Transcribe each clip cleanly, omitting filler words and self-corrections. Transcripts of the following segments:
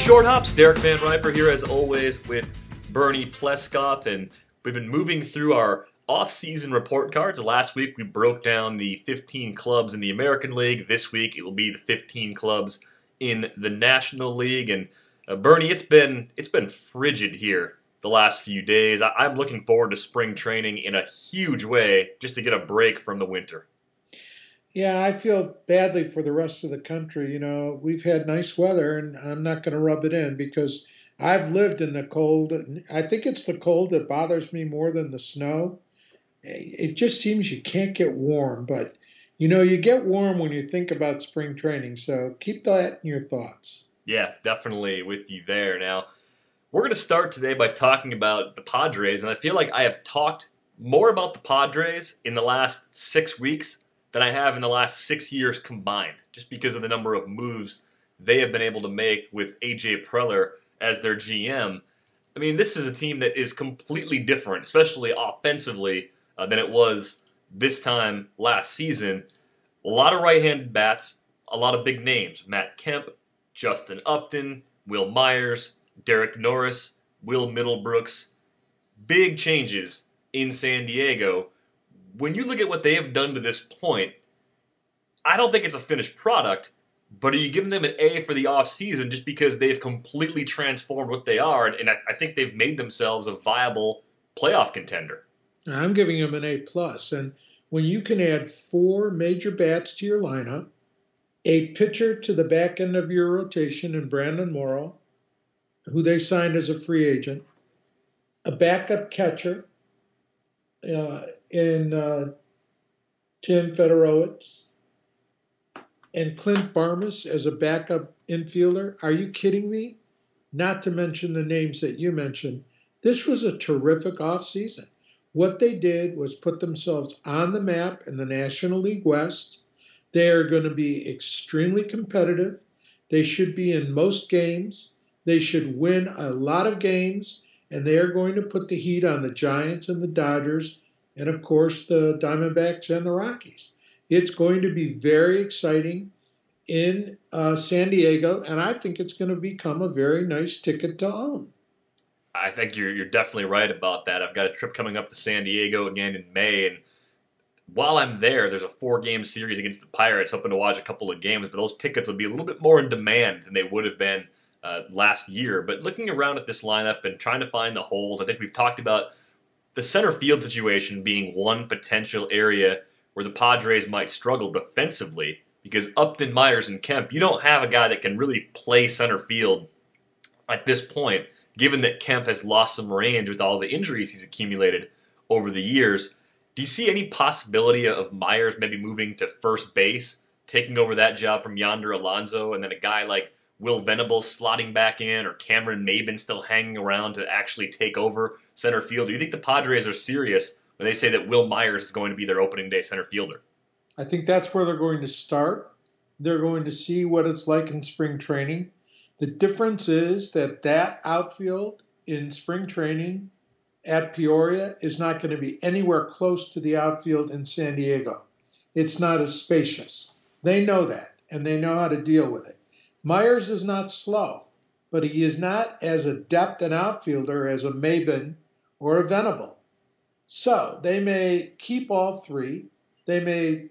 Short Hops, Derek Van Riper here as always with Bernie Pleskoff, and we've been moving through our off-season report cards. Last week we broke down the 15 clubs in the American League. This week it will be the 15 clubs in the National League. And Bernie, it's been frigid here the last few days. I'm looking forward to spring training in a huge way just to get a break from the winter. Yeah, I feel badly for the rest of the country. You know, we've had nice weather, and I'm not going to rub it in because I've lived in the cold. I think it's the cold that bothers me more than the snow. It just seems you can't get warm, but you get warm when you think about spring training. So keep that in your thoughts. Yeah, definitely with you there. Now, we're going to start today by talking about the Padres, and I feel like I have talked more about the Padres in the last 6 weeks than I have in the last 6 years combined, just because of the number of moves they have been able to make with A.J. Preller as their GM. I mean, this is a team that is completely different, especially offensively, than it was this time last season. A lot of right-handed bats, a lot of big names. Matt Kemp, Justin Upton, Will Myers, Derek Norris, Will Middlebrooks. Big changes in San Diego. When you look at what they have done to this point, I don't think it's a finished product, but are you giving them an A for the offseason just because they've completely transformed what they are? And I think they've made themselves a viable playoff contender. I'm giving them an A plus. And when you can add four major bats to your lineup, a pitcher to the back end of your rotation in Brandon Morrow, who they signed as a free agent, a backup catcher in Tim Federowicz, and Clint Barmas as a backup infielder. Are you kidding me? Not to mention the names that you mentioned. This was a terrific offseason. What they did was put themselves on the map in the National League West. They are going to be extremely competitive. They should be in most games. They should win a lot of games, and they are going to put the heat on the Giants and the Dodgers, and of course the Diamondbacks and the Rockies. It's going to be very exciting in San Diego, and I think it's going to become a very nice ticket to own. I think you're definitely right about that. I've got a trip coming up to San Diego again in May, and while I'm there, there's a 4-game series against the Pirates, hoping to watch a couple of games, but those tickets will be a little bit more in demand than they would have been last year. But looking around at this lineup and trying to find the holes, I think we've talked about the center field situation being one potential area where the Padres might struggle defensively, because Upton, Myers, and Kemp, you don't have a guy that can really play center field at this point, given that Kemp has lost some range with all the injuries he's accumulated over the years. Do you see any possibility of Myers maybe moving to first base, taking over that job from Yonder Alonso, and then a guy like Will Venables slotting back in, or Cameron Maybin still hanging around to actually take over center field? Do you think the Padres are serious when they say that Will Myers is going to be their opening day center fielder? I think that's where they're going to start. They're going to see what it's like in spring training. The difference is that outfield in spring training at Peoria is not going to be anywhere close to the outfield in San Diego. It's not as spacious. They know that, and they know how to deal with it. Myers is not slow, but he is not as adept an outfielder as a Maybin or a Venable. So they may keep all three. They may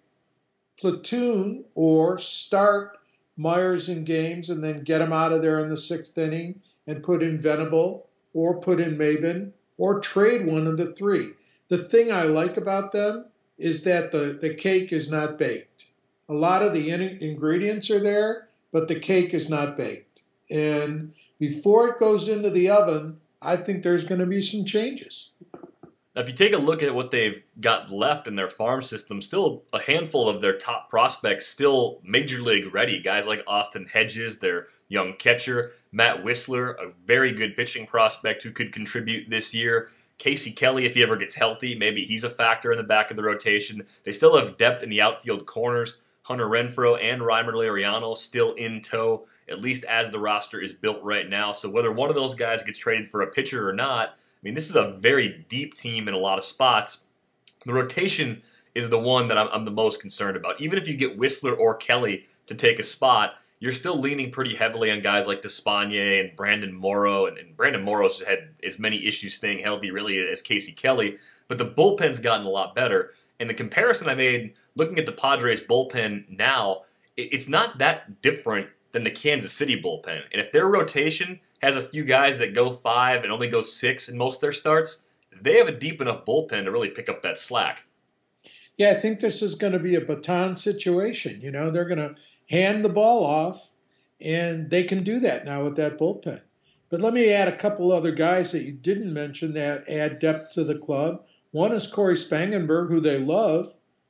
platoon or start Myers in games and then get him out of there in the 6th inning and put in Venable or put in Maybin or trade one of the three. The thing I like about them is that the cake is not baked. A lot of the ingredients are there, but the cake is not baked. And before it goes into the oven, I think there's going to be some changes. Now, if you take a look at what they've got left in their farm system, still a handful of their top prospects still major league ready. Guys like Austin Hedges, their young catcher, Matt Whistler, a very good pitching prospect who could contribute this year. Casey Kelly, if he ever gets healthy, maybe he's a factor in the back of the rotation. They still have depth in the outfield corners. Hunter Renfroe and Reimer Liriano still in tow, at least as the roster is built right now. So whether one of those guys gets traded for a pitcher or not, I mean, this is a very deep team in a lot of spots. The rotation is the one that I'm the most concerned about. Even if you get Whistler or Kelly to take a spot, you're still leaning pretty heavily on guys like Despaigne and Brandon Morrow, and Brandon Morrow's had as many issues staying healthy really as Casey Kelly, but the bullpen's gotten a lot better. And the comparison I made looking at the Padres bullpen now, it's not that different than the Kansas City bullpen. And if their rotation has a few guys that go 5 and only go 6 in most of their starts, they have a deep enough bullpen to really pick up that slack. Yeah, I think this is going to be a baton situation. They're going to hand the ball off, and they can do that now with that bullpen. But let me add a couple other guys that you didn't mention that add depth to the club. One is Corey Spangenberg, who they love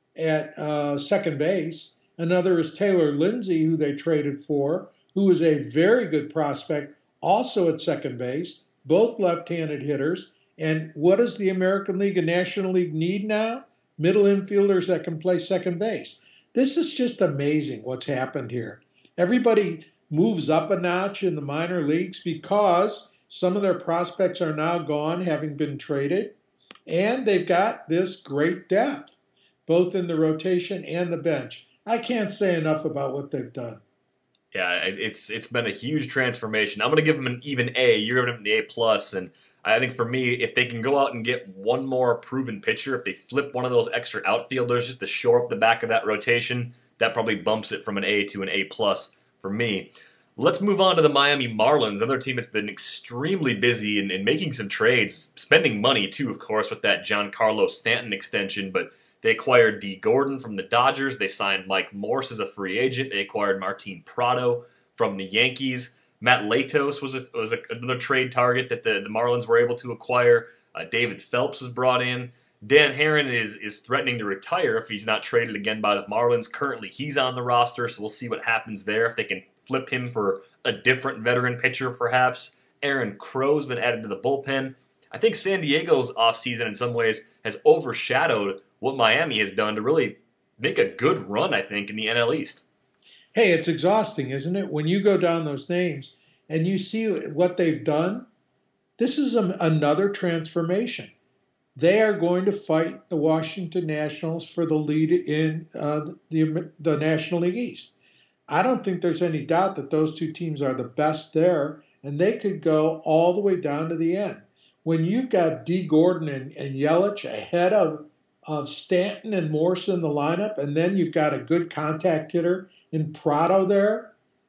at second base. Another is Taylor Lindsay, who they traded for, who is a very good prospect, also at second base, both left-handed hitters. And what does the American League and National League need now? Middle infielders that can play second base. This is just amazing what's happened here. Everybody moves up a notch in the minor leagues because some of their prospects are now gone, having been traded, and they've got this great depth, both in the rotation and the bench. I can't say enough about what they've done. Yeah, it's been a huge transformation. I'm going to give them an even A. You're giving them the A plus, and I think for me, if they can go out and get one more proven pitcher, if they flip one of those extra outfielders just to shore up the back of that rotation, that probably bumps it from an A to an A plus for me. Let's move on to the Miami Marlins, another team that's been extremely busy in making some trades, spending money too, of course, with that Giancarlo Stanton extension, but they acquired Dee Gordon from the Dodgers. They signed Mike Morse as a free agent. They acquired Martin Prado from the Yankees. Matt Latos was another trade target that the Marlins were able to acquire. David Phelps was brought in. Dan Herron is threatening to retire if he's not traded again by the Marlins. Currently, he's on the roster, so we'll see what happens there if they can flip him for a different veteran pitcher, perhaps. Aaron Crow's been added to the bullpen. I think San Diego's offseason in some ways has overshadowed what Miami has done to really make a good run, I think, in the NL East. Hey, it's exhausting, isn't it? When you go down those names and you see what they've done, this is another transformation. They are going to fight the Washington Nationals for the lead in the National League East. I don't think there's any doubt that those two teams are the best there, and they could go all the way down to the end. When you've got Dee Gordon and Yelich ahead of Stanton and Morse in the lineup, and then you've got a good contact hitter in Prado there.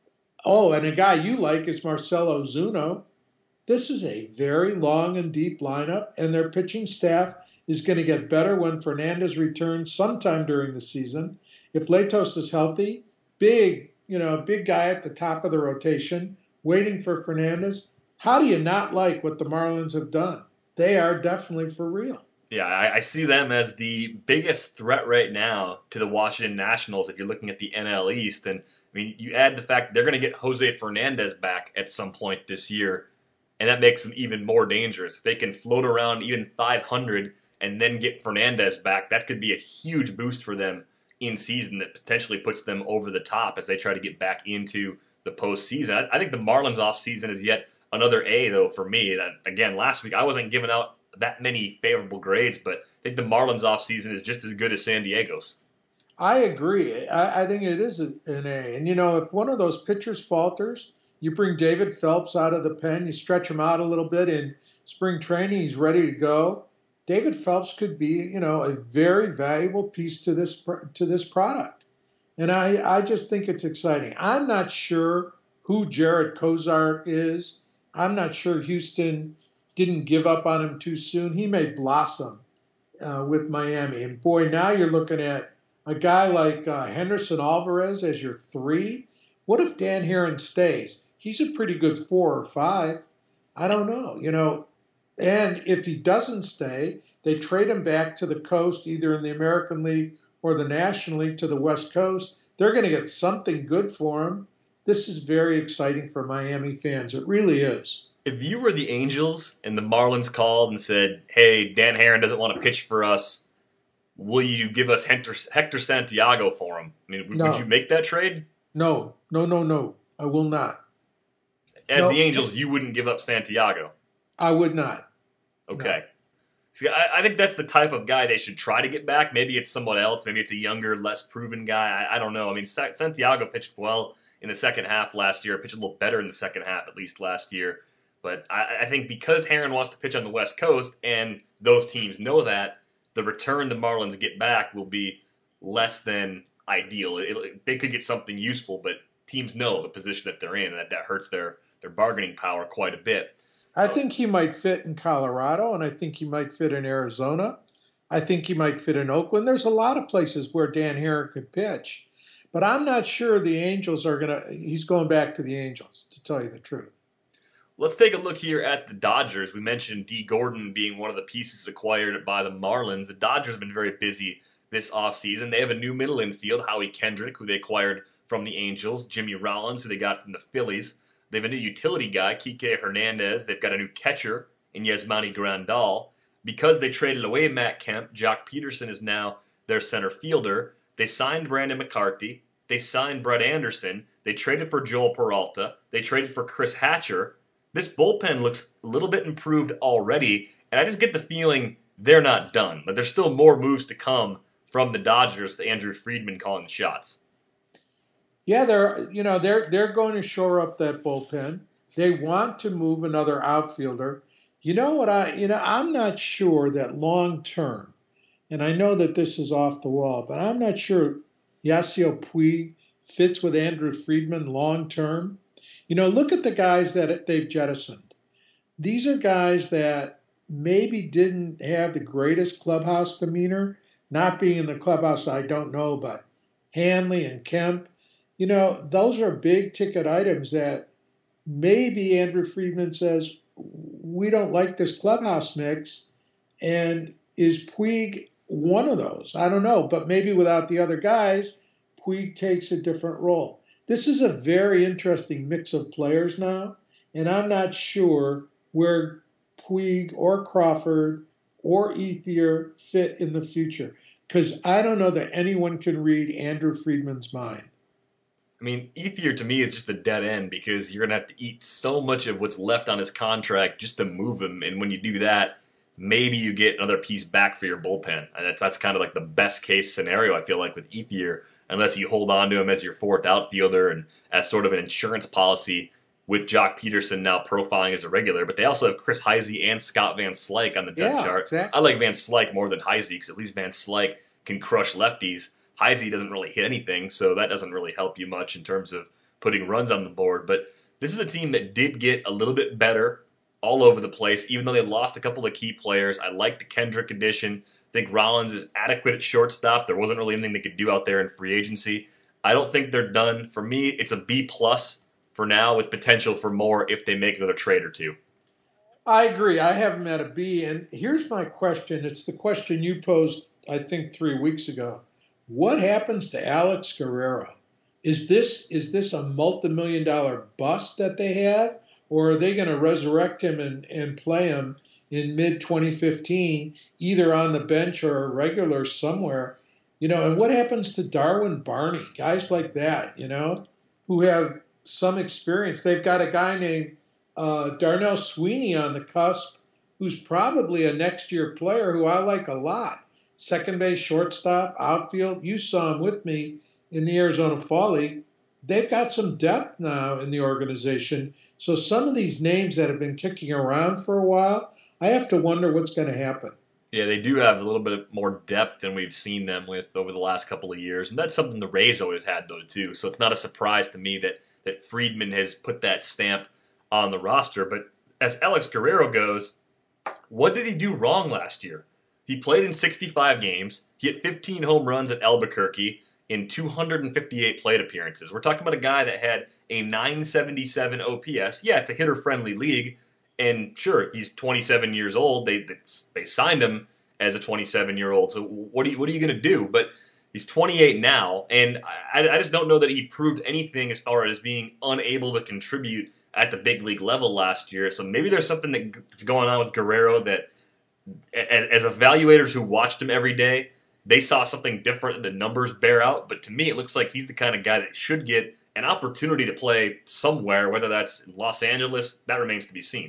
Oh, and a guy you like is Marcelo Zuno. This is a very long and deep lineup, and their pitching staff is going to get better when Fernandez returns sometime during the season. If Latos is healthy, big guy at the top of the rotation, waiting for Fernandez. How do you not like what the Marlins have done? They are definitely for real. Yeah, I see them as the biggest threat right now to the Washington Nationals if you're looking at the NL East. And, I mean, you add the fact they're going to get Jose Fernandez back at some point this year, and that makes them even more dangerous. If they can float around even 500 and then get Fernandez back, that could be a huge boost for them in season that potentially puts them over the top as they try to get back into the postseason. I think the Marlins offseason is yet another A, though, for me. And again, last week I wasn't giving out that many favorable grades, but I think the Marlins offseason is just as good as San Diego's. I agree. I think it is an A. And, if one of those pitchers falters, you bring David Phelps out of the pen, you stretch him out a little bit in spring training, he's ready to go. David Phelps could be, a very valuable piece to this product. And I just think it's exciting. I'm not sure who Jared Kozart is. I'm not sure Houston didn't give up on him too soon. He may blossom with Miami. And boy, now you're looking at a guy like Henderson Alvarez as your 3. What if Dan Herron stays? He's a pretty good 4 or 5. I don't know, And if he doesn't stay, they trade him back to the coast, either in the American League or the National League to the West Coast. They're going to get something good for him. This is very exciting for Miami fans. It really is. If you were the Angels and the Marlins called and said, hey, Dan Herron doesn't want to pitch for us, will you give us Hector Santiago for him? I mean, No. would you make that trade? No. I will not. As the Angels, you wouldn't give up Santiago. I would not. Okay. See, I think that's the type of guy they should try to get back. Maybe it's someone else. Maybe it's a younger, less proven guy. I don't know. I mean, Santiago pitched well in the second half last year, pitched a little better in the second half, at least last year. But I think because Herron wants to pitch on the West Coast and those teams know that, the return the Marlins get back will be less than ideal. They could get something useful, but teams know the position that they're in, and that hurts their bargaining power quite a bit. I think he might fit in Colorado, and I think he might fit in Arizona. I think he might fit in Oakland. There's a lot of places where Dan Herron could pitch, but I'm not sure the Angels are going to. He's going back to the Angels, to tell you the truth. Let's take a look here at the Dodgers. We mentioned D. Gordon being one of the pieces acquired by the Marlins. The Dodgers have been very busy this offseason. They have a new middle infield, Howie Kendrick, who they acquired from the Angels, Jimmy Rollins, who they got from the Phillies. They have a new utility guy, Kike Hernandez. They've got a new catcher in Yasmani Grandal. Because they traded away Matt Kemp, Jock Peterson is now their center fielder. They signed Brandon McCarthy. They signed Brett Anderson. They traded for Joel Peralta. They traded for Chris Hatcher. This bullpen looks a little bit improved already, and I just get the feeling they're not done. But there's still more moves to come from the Dodgers with Andrew Friedman calling the shots. Yeah, they're going to shore up that bullpen. They want to move another outfielder. You know what I'm not sure that long term, and I know that this is off the wall, but I'm not sure Yasiel Puig fits with Andrew Friedman long term. Look at the guys that they've jettisoned. These are guys that maybe didn't have the greatest clubhouse demeanor. Not being in the clubhouse, I don't know, but Hanley and Kemp, those are big ticket items that maybe Andrew Friedman says, we don't like this clubhouse mix. And is Puig one of those? I don't know, but maybe without the other guys, Puig takes a different role. This is a very interesting mix of players now, and I'm not sure where Puig or Crawford or Ethier fit in the future, because I don't know that anyone can read Andrew Friedman's mind. I mean, Ethier to me is just a dead end because you're going to have to eat so much of what's left on his contract just to move him. And when you do that, maybe you get another piece back for your bullpen. And that's kind of like the best case scenario, I feel like, with Ethier, unless you hold on to him as your fourth outfielder and as sort of an insurance policy with Jock Peterson now profiling as a regular. But they also have Chris Heisey and Scott Van Slyke on the depth chart. Exactly. I like Van Slyke more than Heisey because at least Van Slyke can crush lefties. Heisey doesn't really hit anything, so that doesn't really help you much in terms of putting runs on the board. But this is a team that did get a little bit better all over the place, even though they lost a couple of key players. I like the Kendrick addition. I think Rollins is adequate at shortstop. There wasn't really anything they could do out there in free agency. I don't think they're done. For me, it's a B+ for now with potential for more if they make another trade or two. I agree. I have them at a B. And here's my question. It's the question you posed, I think, 3 weeks ago. What happens to Alex Guerrero? Is this a multi-million-dollar bust that they have, or are they going to resurrect him and play him in mid-2015, either on the bench or a regular somewhere? And what happens to Darwin Barney? Guys like that, who have some experience. They've got a guy named Darnell Sweeney on the cusp, who's probably a next-year player who I like a lot. Second base, shortstop, outfield. You saw him with me in the Arizona Fall League. They've got some depth now in the organization. So some of these names that have been kicking around for a while, I have to wonder what's going to happen. Yeah, they do have a little bit more depth than we've seen them with over the last couple of years. And that's something the Rays always had, though, too. So it's not a surprise to me that Friedman has put that stamp on the roster. But as Alex Guerrero goes, what did he do wrong last year? He played in 65 games. He hit 15 home runs at Albuquerque in 258 plate appearances. We're talking about a guy that had a 977 OPS. Yeah, it's a hitter-friendly league. And sure, he's 27 years old. They signed him as a 27-year-old. So what are you going to do? But he's 28 now, and I just don't know that he proved anything as far as being unable to contribute at the big league level last year. So maybe there's something that's going on with Guerrero that, as evaluators who watched him every day, they saw something different. The numbers bear out. But to me, it looks like he's the kind of guy that should get an opportunity to play somewhere, whether that's in Los Angeles. That remains to be seen.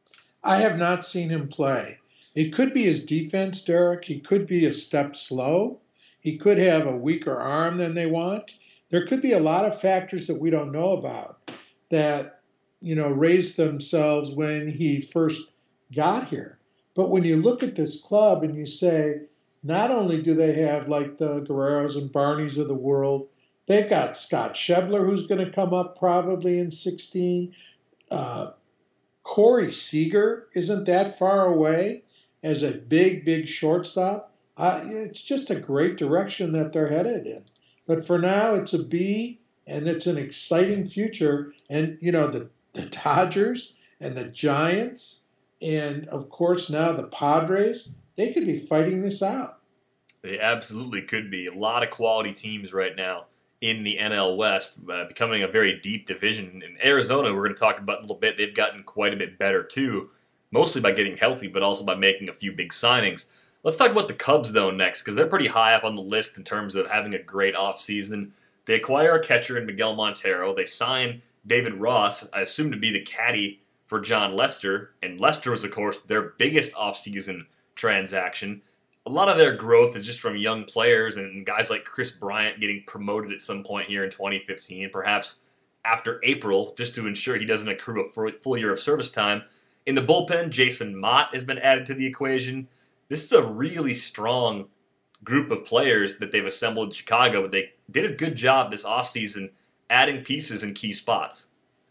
I have not seen him play. It could be his defense, Derek. He could be a step slow. He could have a weaker arm than they want. There could be a lot of factors that we don't know about that, raised themselves when he first got here. But when you look at this club and you say, not only do they have like the Guerreros and Barneys of the world, they've got Scott Schebler, who's going to come up probably in 16. Uh, Corey Seager isn't that far away as a big, big shortstop. It's just a great direction that they're headed in. But for now, it's a B, and it's an exciting future. And, the Dodgers and the Giants, and of course now the Padres, they could be fighting this out. They absolutely could be. A lot of quality teams right now in the NL West, becoming a very deep division. In Arizona, we're going to talk about in a little bit, they've gotten quite a bit better too, mostly by getting healthy, but also by making a few big signings. Let's talk about the Cubs, though, next, because they're pretty high up on the list in terms of having a great offseason. They acquire a catcher in Miguel Montero. They sign David Ross, I assume to be the caddy for John Lester, and Lester was, of course, their biggest offseason transaction. A lot of their growth is just from young players and guys like Chris Bryant getting promoted at some point here in 2015, perhaps after April, just to ensure he doesn't accrue a full year of service time. In the bullpen, Jason Mott has been added to the equation. This is a really strong group of players that they've assembled in Chicago, but they did a good job this offseason adding pieces in key spots.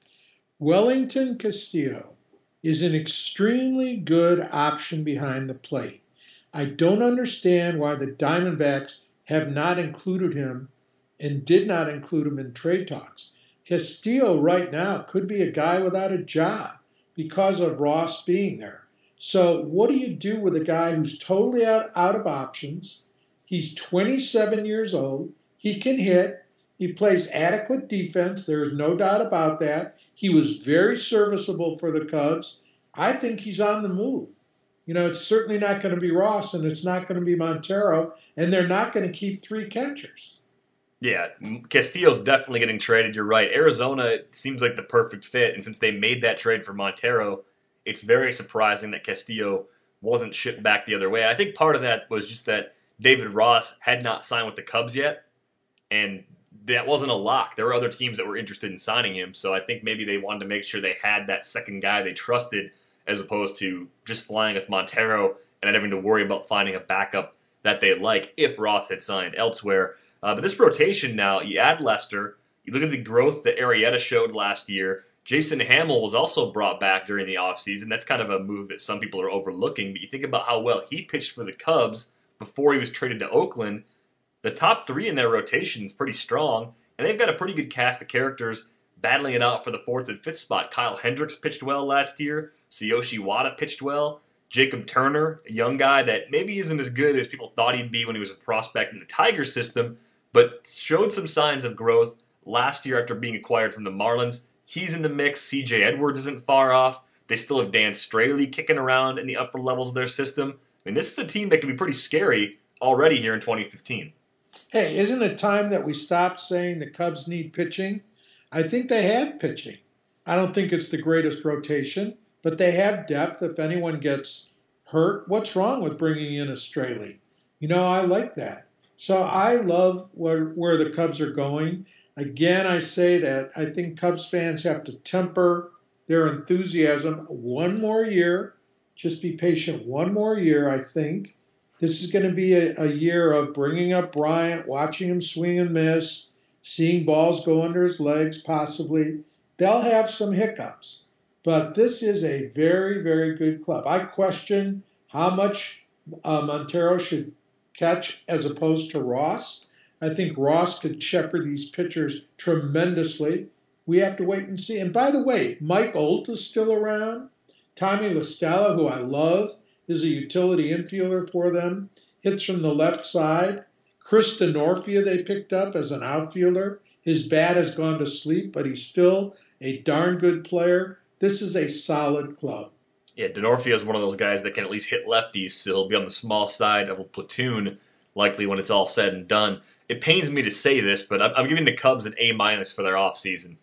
Wellington Castillo is an extremely good option behind the plate. I don't understand why the Diamondbacks have not included him and did not include him in trade talks. Castillo right now could be a guy without a job because of Ross being there. So what do you do with a guy who's totally out of options? He's 27 years old. He can hit. He plays adequate defense. There is no doubt about that. He was very serviceable for the Cubs. I think he's on the move. It's certainly not going to be Ross, and it's not going to be Montero, and they're not going to keep three catchers. Yeah, Castillo's definitely getting traded. You're right. Arizona seems like the perfect fit, and since they made that trade for Montero, it's very surprising that Castillo wasn't shipped back the other way. I think part of that was just that David Ross had not signed with the Cubs yet, and that wasn't a lock. There were other teams that were interested in signing him, so I think maybe they wanted to make sure they had that second guy they trusted as opposed to just flying with Montero and then having to worry about finding a backup that they like if Ross had signed elsewhere. But this rotation now, you add Lester, you look at the growth that Arrieta showed last year. Jason Hamill was also brought back during the offseason. That's kind of a move that some people are overlooking, but you think about how well he pitched for the Cubs before he was traded to Oakland. The top three in their rotation is pretty strong, and they've got a pretty good cast of characters battling it out for the fourth and fifth spot. Kyle Hendricks pitched well last year. Tsuyoshi Wada pitched well. Jacob Turner, a young guy that maybe isn't as good as people thought he'd be when he was a prospect in the Tigers system, but showed some signs of growth last year after being acquired from the Marlins. He's in the mix. C.J. Edwards isn't far off. They still have Dan Straley kicking around in the upper levels of their system. I mean, this is a team that can be pretty scary already here in 2015. Hey, isn't it time that we stop saying the Cubs need pitching? I think they have pitching. I don't think it's the greatest rotation, but they have depth if anyone gets hurt. What's wrong with bringing in a Straley? I like that. So I love where the Cubs are going. Again, I say that I think Cubs fans have to temper their enthusiasm one more year. Just be patient one more year, I think. This is going to be a year of bringing up Bryant, watching him swing and miss, seeing balls go under his legs possibly. They'll have some hiccups, but this is a very, very good club. I question how much Montero should catch as opposed to Ross. I think Ross could shepherd these pitchers tremendously. We have to wait and see. And by the way, Mike Olt is still around. Tommy La Stella, who I love, is a utility infielder for them. Hits from the left side. Chris Denorfia they picked up as an outfielder. His bat has gone to sleep, but he's still a darn good player. This is a solid club. Yeah, Denorfia is one of those guys that can at least hit lefties, so he'll be on the small side of a platoon, likely when it's all said and done. It pains me to say this, but I'm giving the Cubs an A- for their offseason.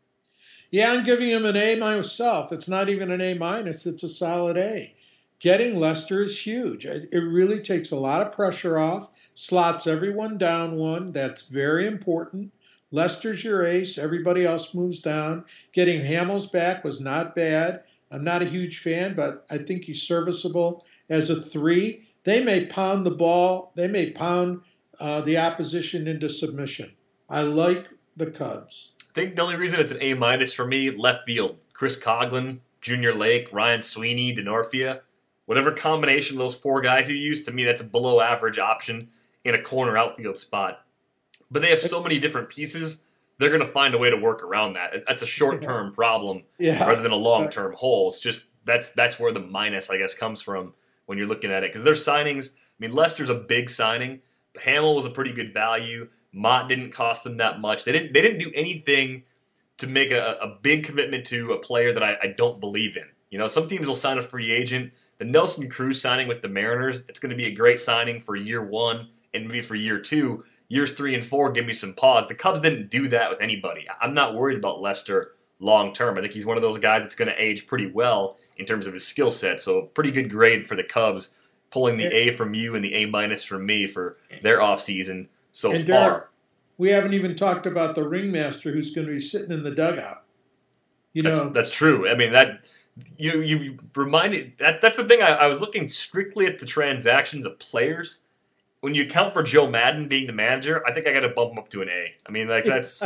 Yeah, I'm giving him an A myself. It's not even an A-, it's a solid A. Getting Lester is huge. It really takes a lot of pressure off, slots everyone down one. That's very important. Lester's your ace. Everybody else moves down. Getting Hamels back was not bad. I'm not a huge fan, but I think he's serviceable as a three. They may pound the ball. They may pound the opposition into submission. I like the Cubs. I think the only reason it's an A minus for me, left field. Chris Coughlin, Junior Lake, Ryan Sweeney, Denorfia. Whatever combination of those four guys you use, to me, that's a below average option in a corner outfield spot. But they have so many different pieces, they're going to find a way to work around that. That's a short term problem Yeah. rather than a long term hole. It's just that's where the minus, I guess, comes from when you're looking at it. Because their signings, I mean, Lester's a big signing. Hamill was a pretty good value. Mott didn't cost them that much. They didn't do anything to make a big commitment to a player that I don't believe in. You know, some teams will sign a free agent. The Nelson Cruz signing with the Mariners, it's going to be a great signing for year one and maybe for year two. Years 3 and 4 give me some pause. The Cubs didn't do that with anybody. I'm not worried about Lester long term. I think he's one of those guys that's going to age pretty well in terms of his skill set. So pretty good grade for the Cubs, pulling the A from you and the A minus from me for their offseason so And far. Derek, we haven't even talked about the ringmaster who's going to be sitting in the dugout. That's true. I mean, that you reminded that's the thing. I was looking strictly at the transactions of players. When you account for Joe Madden being the manager, I think I got to bump him up to an A. I mean, like that's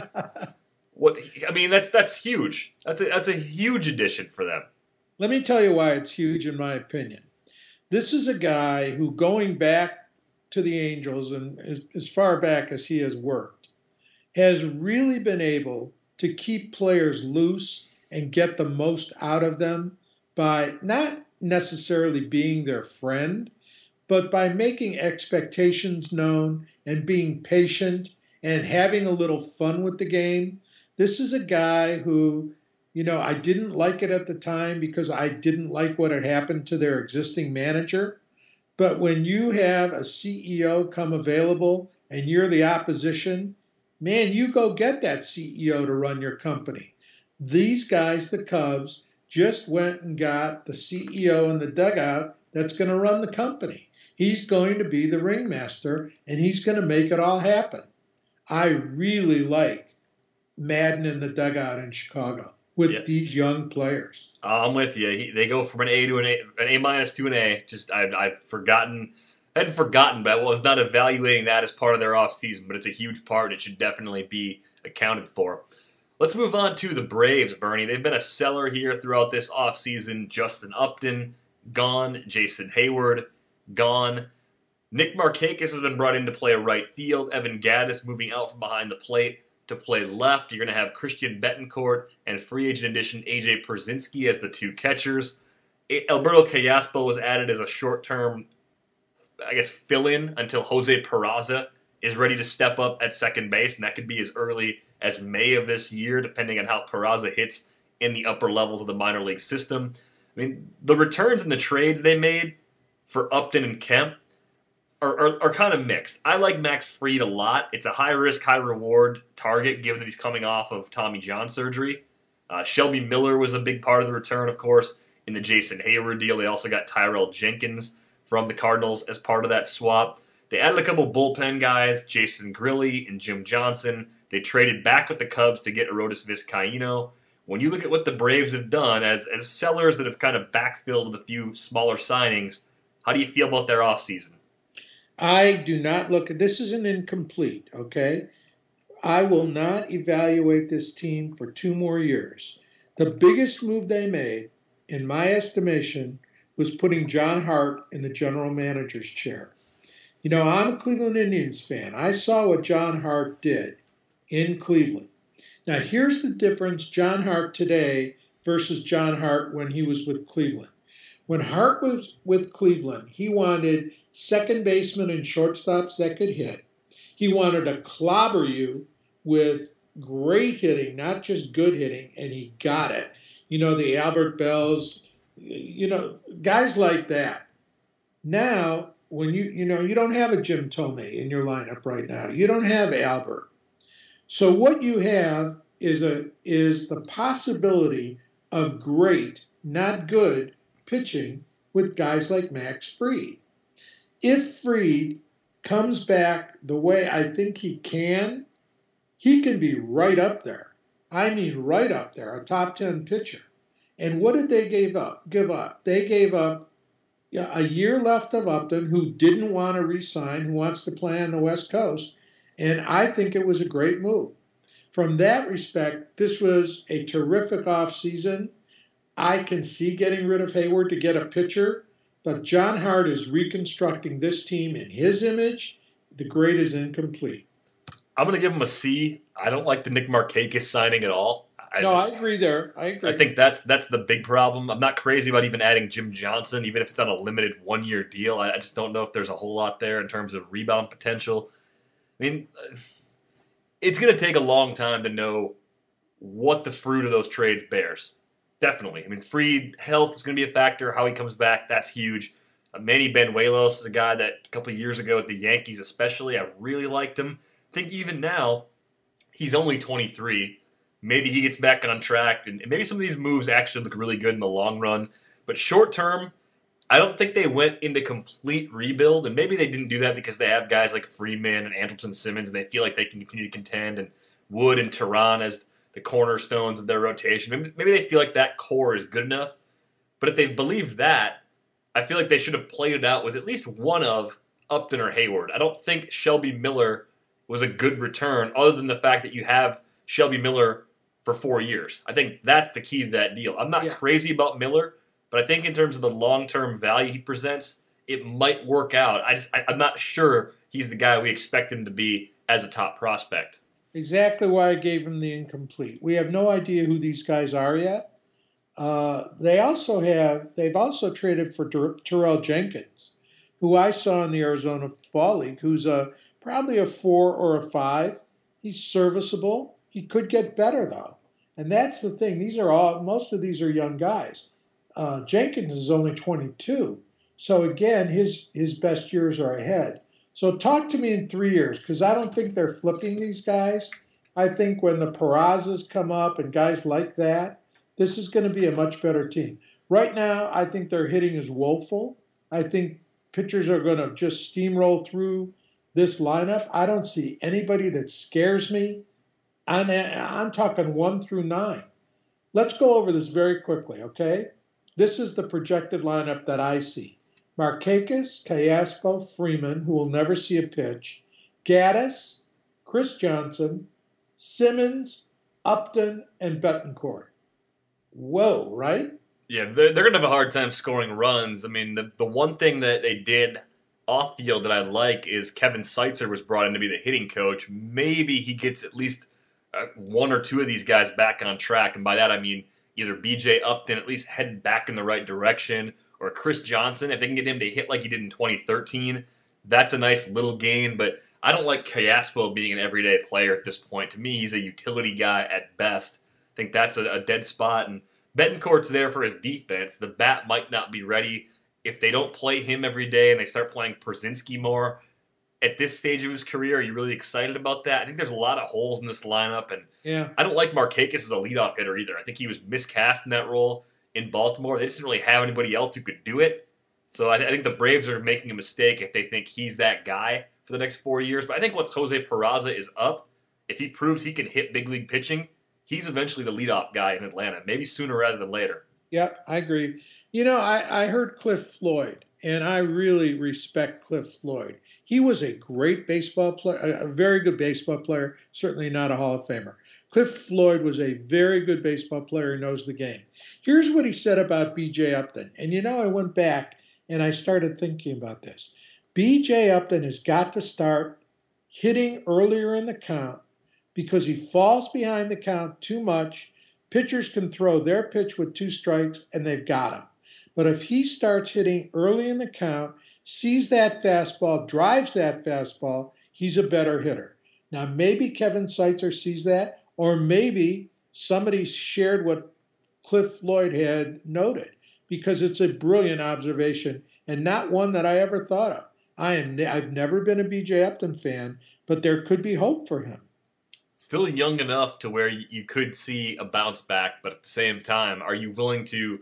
that's huge. That's a huge addition for them. Let me tell you why it's huge, in my opinion. This is a guy who, going back to the Angels and as far back as he has worked, has really been able to keep players loose and get the most out of them by not necessarily being their friend, but by making expectations known and being patient and having a little fun with the game. This is a guy who, I didn't like it at the time because I didn't like what had happened to their existing manager. But when you have a CEO come available and you're the opposition, man, you go get that CEO to run your company. These guys, the Cubs, just went and got the CEO in the dugout that's going to run the company. He's going to be the ringmaster, and he's going to make it all happen. I really like Madden in the dugout in Chicago with these young players. I'm with you. They go from an A minus to an A. Just I hadn't forgotten, but I was not evaluating that as part of their offseason, but it's a huge part. It should definitely be accounted for. Let's move on to the Braves, Bernie. They've been a seller here throughout this offseason. Justin Upton, gone. Jason Hayward, gone. Nick Markakis has been brought in to play right field. Evan Gattis moving out from behind the plate to play left. You're going to have Christian Betancourt and free agent addition AJ Pierzynski as the two catchers. Alberto Callaspo was added as a short-term, fill-in until Jose Peraza is ready to step up at second base, and that could be as early as May of this year, depending on how Peraza hits in the upper levels of the minor league system. I mean, the returns and the trades they made for Upton and Kemp are kind of mixed. I like Max Fried a lot. It's a high-risk, high-reward target, given that he's coming off of Tommy John surgery. Shelby Miller was a big part of the return, of course, in the Jason Hayward deal. They also got Tyrell Jenkins from the Cardinals as part of that swap. They added a couple bullpen guys, Jason Grilli and Jim Johnson. They traded back with the Cubs to get Arodys Vizcaino. When you look at what the Braves have done as sellers that have kind of backfilled with a few smaller signings, how do you feel about their offseason? I do not look at this as an incomplete, okay? I will not evaluate this team for 2 more years. The biggest move they made, in my estimation, was putting John Hart in the general manager's chair. I'm a Cleveland Indians fan. I saw what John Hart did in Cleveland. Now, here's the difference, John Hart today versus John Hart when he was with Cleveland. When Hart was with Cleveland, he wanted second basemen and shortstops that could hit. He wanted to clobber you with great hitting, not just good hitting, and he got it. The Albert Bells, guys like that. Now, when you don't have a Jim Thome in your lineup right now. You don't have Albert. So what you have is the possibility of great, not good, pitching with guys like Max Fried. If Fried comes back the way I think he can, He can be right up there. I mean, right up there, a top 10 pitcher. And what did they give up? They gave up a year left of Upton, who didn't want to resign, who wants to play on the West Coast. And I think it was a great move. From that respect, this was a terrific offseason. I can see getting rid of Hayward to get a pitcher, but John Hart is reconstructing this team in his image. The grade is incomplete. I'm going to give him a C. I don't like the Nick Markakis signing at all. I agree there. I agree. I think that's the big problem. I'm not crazy about even adding Jim Johnson, even if it's on a limited one-year deal. I just don't know if there's a whole lot there in terms of rebound potential. I mean, it's going to take a long time to know what the fruit of those trades bears. Definitely. I mean, Fried, health is going to be a factor. How he comes back, that's huge. Manny Benuelos is a guy that a couple of years ago at the Yankees especially, I really liked him. I think even now, he's only 23. Maybe he gets back on track, and maybe some of these moves actually look really good in the long run. But short term, I don't think they went into complete rebuild, and maybe they didn't do that because they have guys like Freeman and Andrelton Simmons, and they feel like they can continue to contend, and Wood and Tehran as the cornerstones of their rotation. Maybe they feel like that core is good enough. But if they believe that, I feel like they should have played it out with at least one of Upton or Hayward. I don't think Shelby Miller was a good return, other than the fact that you have Shelby Miller for 4 years. I think that's the key to that deal. I'm not crazy about Miller, but I think in terms of the long-term value he presents, it might work out. I'm not sure he's the guy we expect him to be as a top prospect. Exactly why I gave him the incomplete. We have no idea who these guys are yet. They've also traded for Terrell Jenkins, who I saw in the Arizona Fall League, who's probably a 4 or a 5. He's serviceable. He could get better though, and that's the thing. Most of these are young guys. Jenkins is only 22, so again, his best years are ahead. So talk to me in 3 years, because I don't think they're flipping these guys. I think when the Perazzas come up and guys like that, this is going to be a much better team. Right now, I think their hitting is woeful. I think pitchers are going to just steamroll through this lineup. I don't see anybody that scares me. I'm talking 1 through 9. Let's go over this very quickly, okay? This is the projected lineup that I see. Markakis, Callaspo, Freeman, who will never see a pitch, Gaddis, Chris Johnson, Simmons, Upton, and Betancourt. Whoa, right? Yeah, they're going to have a hard time scoring runs. I mean, the one thing that they did off field that I like is Kevin Seitzer was brought in to be the hitting coach. Maybe he gets at least 1 or 2 of these guys back on track. And by that, I mean either BJ Upton at least heading back in the right direction, or Chris Johnson, if they can get him to hit like he did in 2013, that's a nice little gain. But I don't like Callaspo being an everyday player at this point. To me, he's a utility guy at best. I think that's a dead spot. And Betancourt's there for his defense. The bat might not be ready. If they don't play him every day and they start playing Przinsky more at this stage of his career, are you really excited about that? I think there's a lot of holes in this lineup, and I don't like Markakis as a leadoff hitter either. I think he was miscast in that role in Baltimore. They just didn't really have anybody else who could do it. So I think the Braves are making a mistake if they think he's that guy for the next 4 years. But I think once Jose Peraza is up, if he proves he can hit big league pitching, he's eventually the leadoff guy in Atlanta, maybe sooner rather than later. Yeah, I agree. I heard Cliff Floyd, and I really respect Cliff Floyd. He was a great baseball player, a very good baseball player, certainly not a Hall of Famer. Cliff Floyd was a very good baseball player who knows the game. Here's what he said about B.J. Upton. And I went back and I started thinking about this. B.J. Upton has got to start hitting earlier in the count because he falls behind the count too much. Pitchers can throw their pitch with 2 strikes and they've got him. But if he starts hitting early in the count, sees that fastball, drives that fastball, he's a better hitter. Now, maybe Kevin Seitzer sees that, or maybe somebody shared what Cliff Floyd had noted, because it's a brilliant observation and not one that I ever thought of. I've never been a B.J. Upton fan, but there could be hope for him. Still young enough to where you could see a bounce back, but at the same time, are you willing to,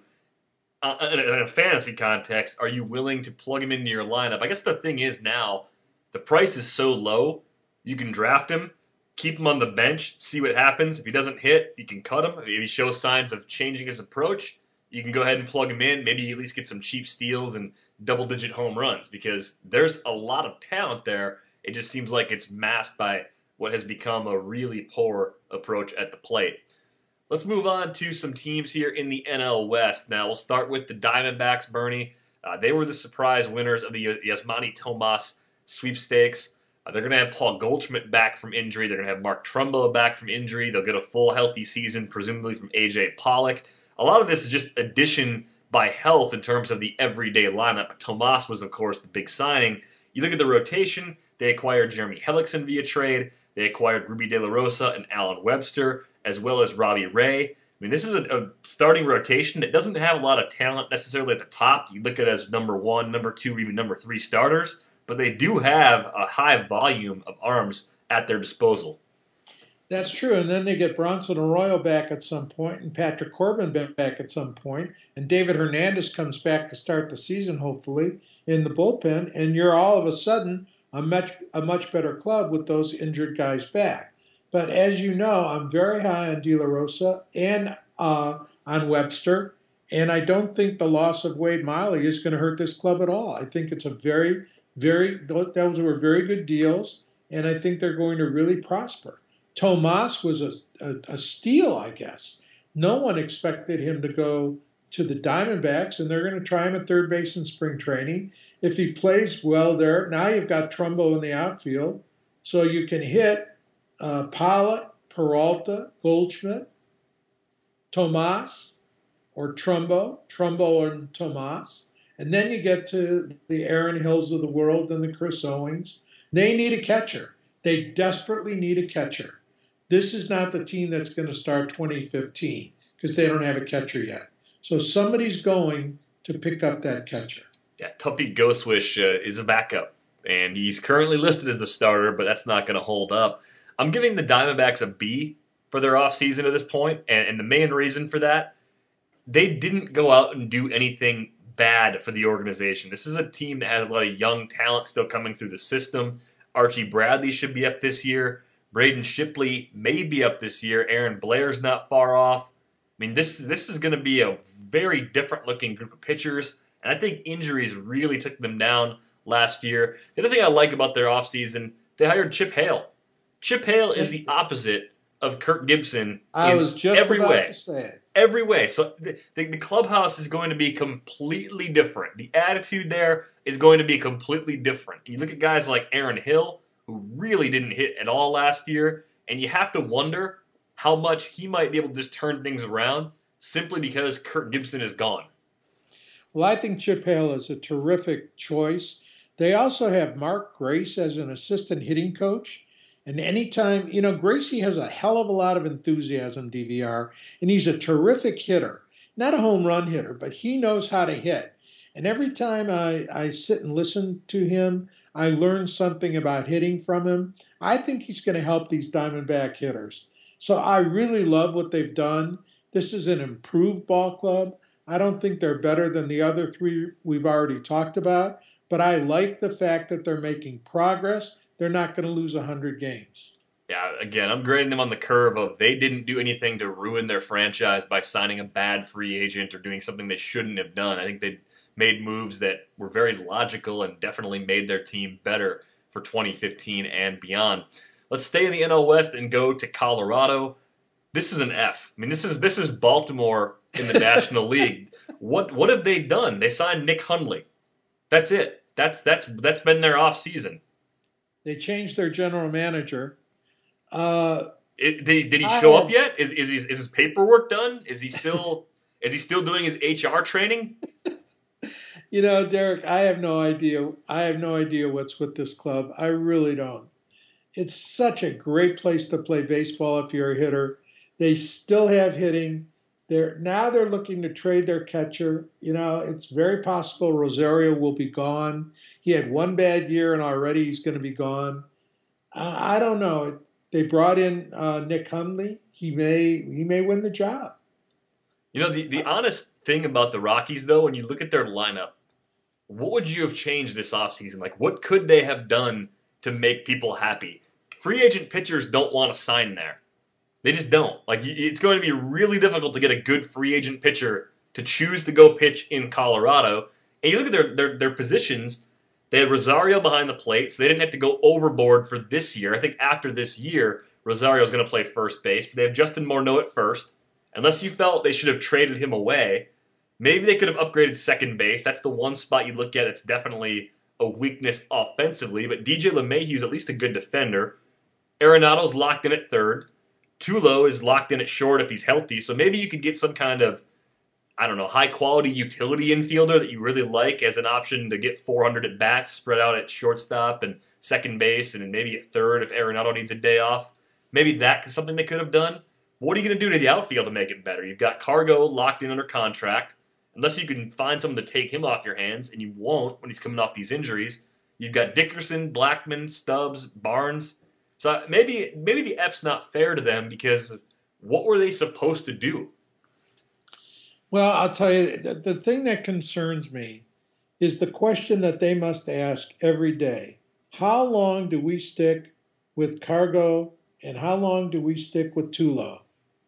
in a fantasy context, are you willing to plug him into your lineup? I guess the thing is now, the price is so low, you can draft him, keep him on the bench, see what happens. If he doesn't hit, you can cut him. If he shows signs of changing his approach, you can go ahead and plug him in. Maybe you at least get some cheap steals and double-digit home runs because there's a lot of talent there. It just seems like it's masked by what has become a really poor approach at the plate. Let's move on to some teams here in the NL West. Now, we'll start with the Diamondbacks, Bernie. They were the surprise winners of the Yasmani Tomas sweepstakes. They're going to have Paul Goldschmidt back from injury. They're going to have Mark Trumbo back from injury. They'll get a full healthy season, presumably from A.J. Pollock. A lot of this is just addition by health in terms of the everyday lineup. Tomas was, of course, the big signing. You look at the rotation, they acquired Jeremy Hellickson via trade. They acquired Ruby De La Rosa and Alan Webster, as well as Robbie Ray. I mean, this is a starting rotation that doesn't have a lot of talent necessarily at the top. You look at it as number 1, number 2, or even number 3 starters, but they do have a high volume of arms at their disposal. That's true, and then they get Bronson Arroyo back at some point, and Patrick Corbin back at some point, and David Hernandez comes back to start the season, hopefully, in the bullpen, and you're all of a sudden a much better club with those injured guys back. But as you know, I'm very high on De La Rosa and on Webster, and I don't think the loss of Wade Miley is going to hurt this club at all. I think it's a those were very good deals, and I think they're going to really prosper. Tomas was a steal, I guess. No one expected him to go to the Diamondbacks, and they're going to try him at third base in spring training. If he plays well there, now you've got Trumbo in the outfield, so you can hit Pollock, Peralta, Goldschmidt, Tomas, or Trumbo and Tomas. And then you get to the Aaron Hills of the world and the Chris Owings. They need a catcher. They desperately need a catcher. This is not the team that's going to start 2015 because they don't have a catcher yet. So somebody's going to pick up that catcher. Yeah, Tuffy Ghostwish is a backup, and he's currently listed as the starter, but that's not going to hold up. I'm giving the Diamondbacks a B for their offseason at this point, and the main reason for that, they didn't go out and do anything bad for the organization. This is a team that has a lot of young talent still coming through the system. Archie Bradley should be up this year. Braden Shipley may be up this year. Aaron Blair's not far off. I mean, this is going to be a very different-looking group of pitchers, and I think injuries really took them down last year. The other thing I like about their offseason, they hired Chip Hale. Chip Hale is the opposite of Kirk Gibson every way. To say it. Every way. So the clubhouse is going to be completely different. The attitude there is going to be completely different. You look at guys like Aaron Hill, who really didn't hit at all last year, and you have to wonder how much he might be able to just turn things around simply because Kirk Gibson is gone. Well, I think Chip Hale is a terrific choice. They also have Mark Grace as an assistant hitting coach. And anytime, Gracie has a hell of a lot of enthusiasm, DVR, and he's a terrific hitter. Not a home run hitter, but he knows how to hit. And every time I sit and listen to him, I learn something about hitting from him. I think he's going to help these Diamondback hitters. So I really love what they've done. This is an improved ball club. I don't think they're better than the other three we've already talked about, but I like the fact that they're making progress. They're not going to lose 100 games. Yeah, again, I'm grading them on the curve of they didn't do anything to ruin their franchise by signing a bad free agent or doing something they shouldn't have done. I think they made moves that were very logical and definitely made their team better for 2015 and beyond. Let's stay in the NL West and go to Colorado. This is an F. I mean, this is Baltimore in the National League. What have they done? They signed Nick Hundley. That's it. That's been their off season. They changed their general manager. Did he show up yet? Is his paperwork done? Is he still doing his HR training? Derek, I have no idea. I have no idea what's with this club. I really don't. It's such a great place to play baseball if you're a hitter. They still have hitting. They're looking to trade their catcher. It's very possible Rosario will be gone. He had one bad year and already he's going to be gone. I don't know. They brought in Nick Hundley. He may win the job. The honest thing about the Rockies, though, when you look at their lineup, what would you have changed this offseason? Like, what could they have done to make people happy? free agent pitchers don't want to sign there. They just don't. Like, it's going to be really difficult to get a good free agent pitcher to choose to go pitch in Colorado. And you look at their positions, they had Rosario behind the plate, so they didn't have to go overboard for this year. I think after this year, Rosario's going to play first base, but they have Justin Morneau at first. Unless you felt they should have traded him away, maybe they could have upgraded second base. That's the one spot you look at. It's definitely a weakness offensively, but DJ LeMahieu's at least a good defender. Arenado's locked in at third. Tulo is locked in at short if he's healthy, so maybe you could get some kind of, I don't know, high-quality utility infielder that you really like as an option to get 400 at-bats spread out at shortstop and second base and maybe at third if Arenado needs a day off. Maybe that's something they could have done. What are you going to do to the outfield to make it better? You've got Cargo locked in under contract. Unless you can find someone to take him off your hands, and you won't when he's coming off these injuries. You've got Dickerson, Blackmon, Stubbs, Barnes. So maybe the F's not fair to them because what were they supposed to do? Well, I'll tell you, the thing that concerns me is the question that they must ask every day. How long do we stick with Cargo, and how long do we stick with Tulo?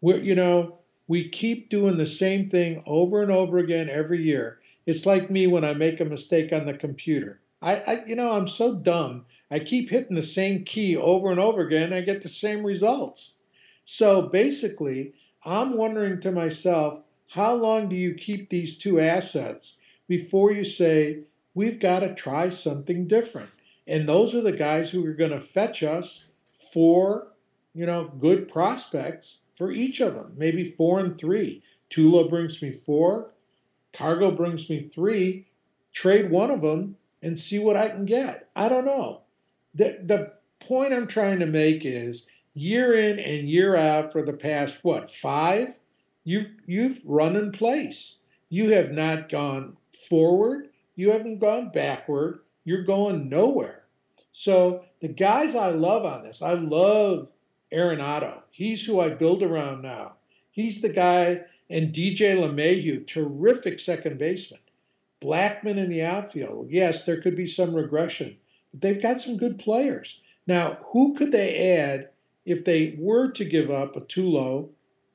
We keep doing the same thing over and over again every year. It's like me when I make a mistake on the computer. I'm so dumb. I keep hitting the same key over and over again. And I get the same results. So basically, I'm wondering to myself, how long do you keep these two assets before you say, we've got to try something different? And those are the guys who are going to fetch us for, good prospects for each of them, maybe 4 and 3. Tulo brings me 4. Cargo brings me 3. Trade one of them and see what I can get. I don't know. The point I'm trying to make is year in and year out for the past, 5? You've run in place. You have not gone forward. You haven't gone backward. You're going nowhere. So the guys I love on this, I love Arenado. He's who I build around now. He's the guy, and DJ LeMahieu, terrific second baseman. Blackmon in the outfield. Yes, there could be some regression, but they've got some good players. Now, who could they add if they were to give up a Tulo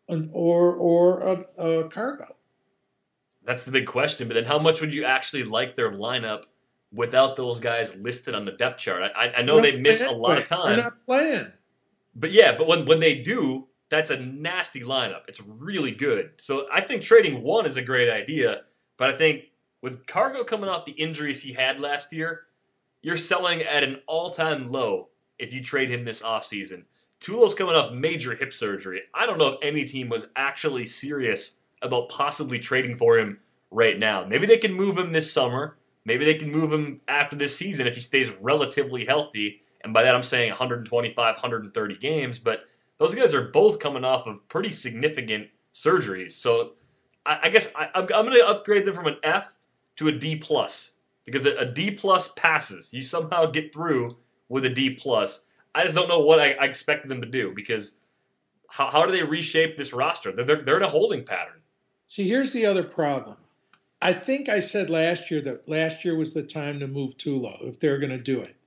or a Cargo? That's the big question. But then how much would you actually like their lineup without those guys listed on the depth chart? I know they miss a lot of times. They're not playing. But when they do, that's a nasty lineup. It's really good. So I think trading one is a great idea. But I think with Cargo coming off the injuries he had last year, you're selling at an all-time low if you trade him this offseason. Tulo's coming off major hip surgery. I don't know if any team was actually serious about possibly trading for him right now. Maybe they can move him this summer. Maybe they can move him after this season if he stays relatively healthy. And by that I'm saying 125, 130 games. But those guys are both coming off of pretty significant surgeries. So I guess I'm going to upgrade them from an F to a D+. Because a D+ passes. You somehow get through with a D+. I just don't know what I expected them to do. Because how do they reshape this roster? They're in a holding pattern. See, here's the other problem. I think I said last year that last year was the time to move Tulo if they're going to do it.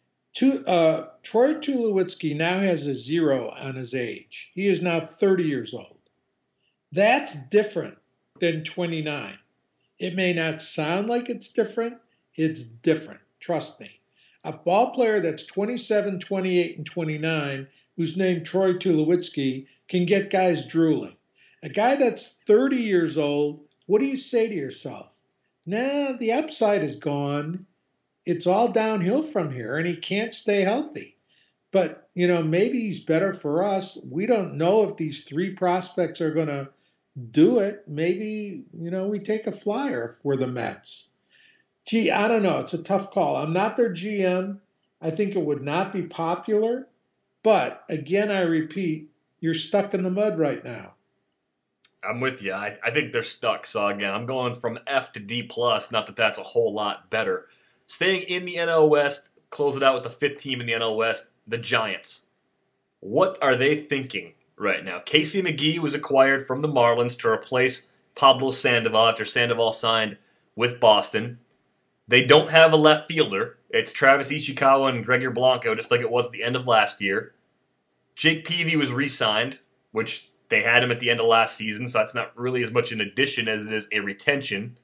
Troy Tulowitzki now has a 0 on his age. He is now 30 years old. That's different than 29. It may not sound like it's different. It's different. Trust me. A ball player that's 27, 28, and 29 who's named Troy Tulowitzki can get guys drooling. A guy that's 30 years old, what do you say to yourself? Nah, the upside is gone. It's all downhill from here, and he can't stay healthy. But, maybe he's better for us. We don't know if these 3 prospects are going to do it. Maybe, we take a flyer if we're the Mets. Gee, I don't know. It's a tough call. I'm not their GM. I think it would not be popular. But, again, I repeat, you're stuck in the mud right now. I'm with you. I think they're stuck. So, again, I'm going from F to D+. Not that that's a whole lot better. Staying in the NL West, close it out with the 5th team in the NL West, the Giants. What are they thinking right now? Casey McGee was acquired from the Marlins to replace Pablo Sandoval after Sandoval signed with Boston. They don't have a left fielder. It's Travis Ishikawa and Gregor Blanco, just like it was at the end of last year. Jake Peavy was re-signed, which they had him at the end of last season, so that's not really as much an addition as it is a retention.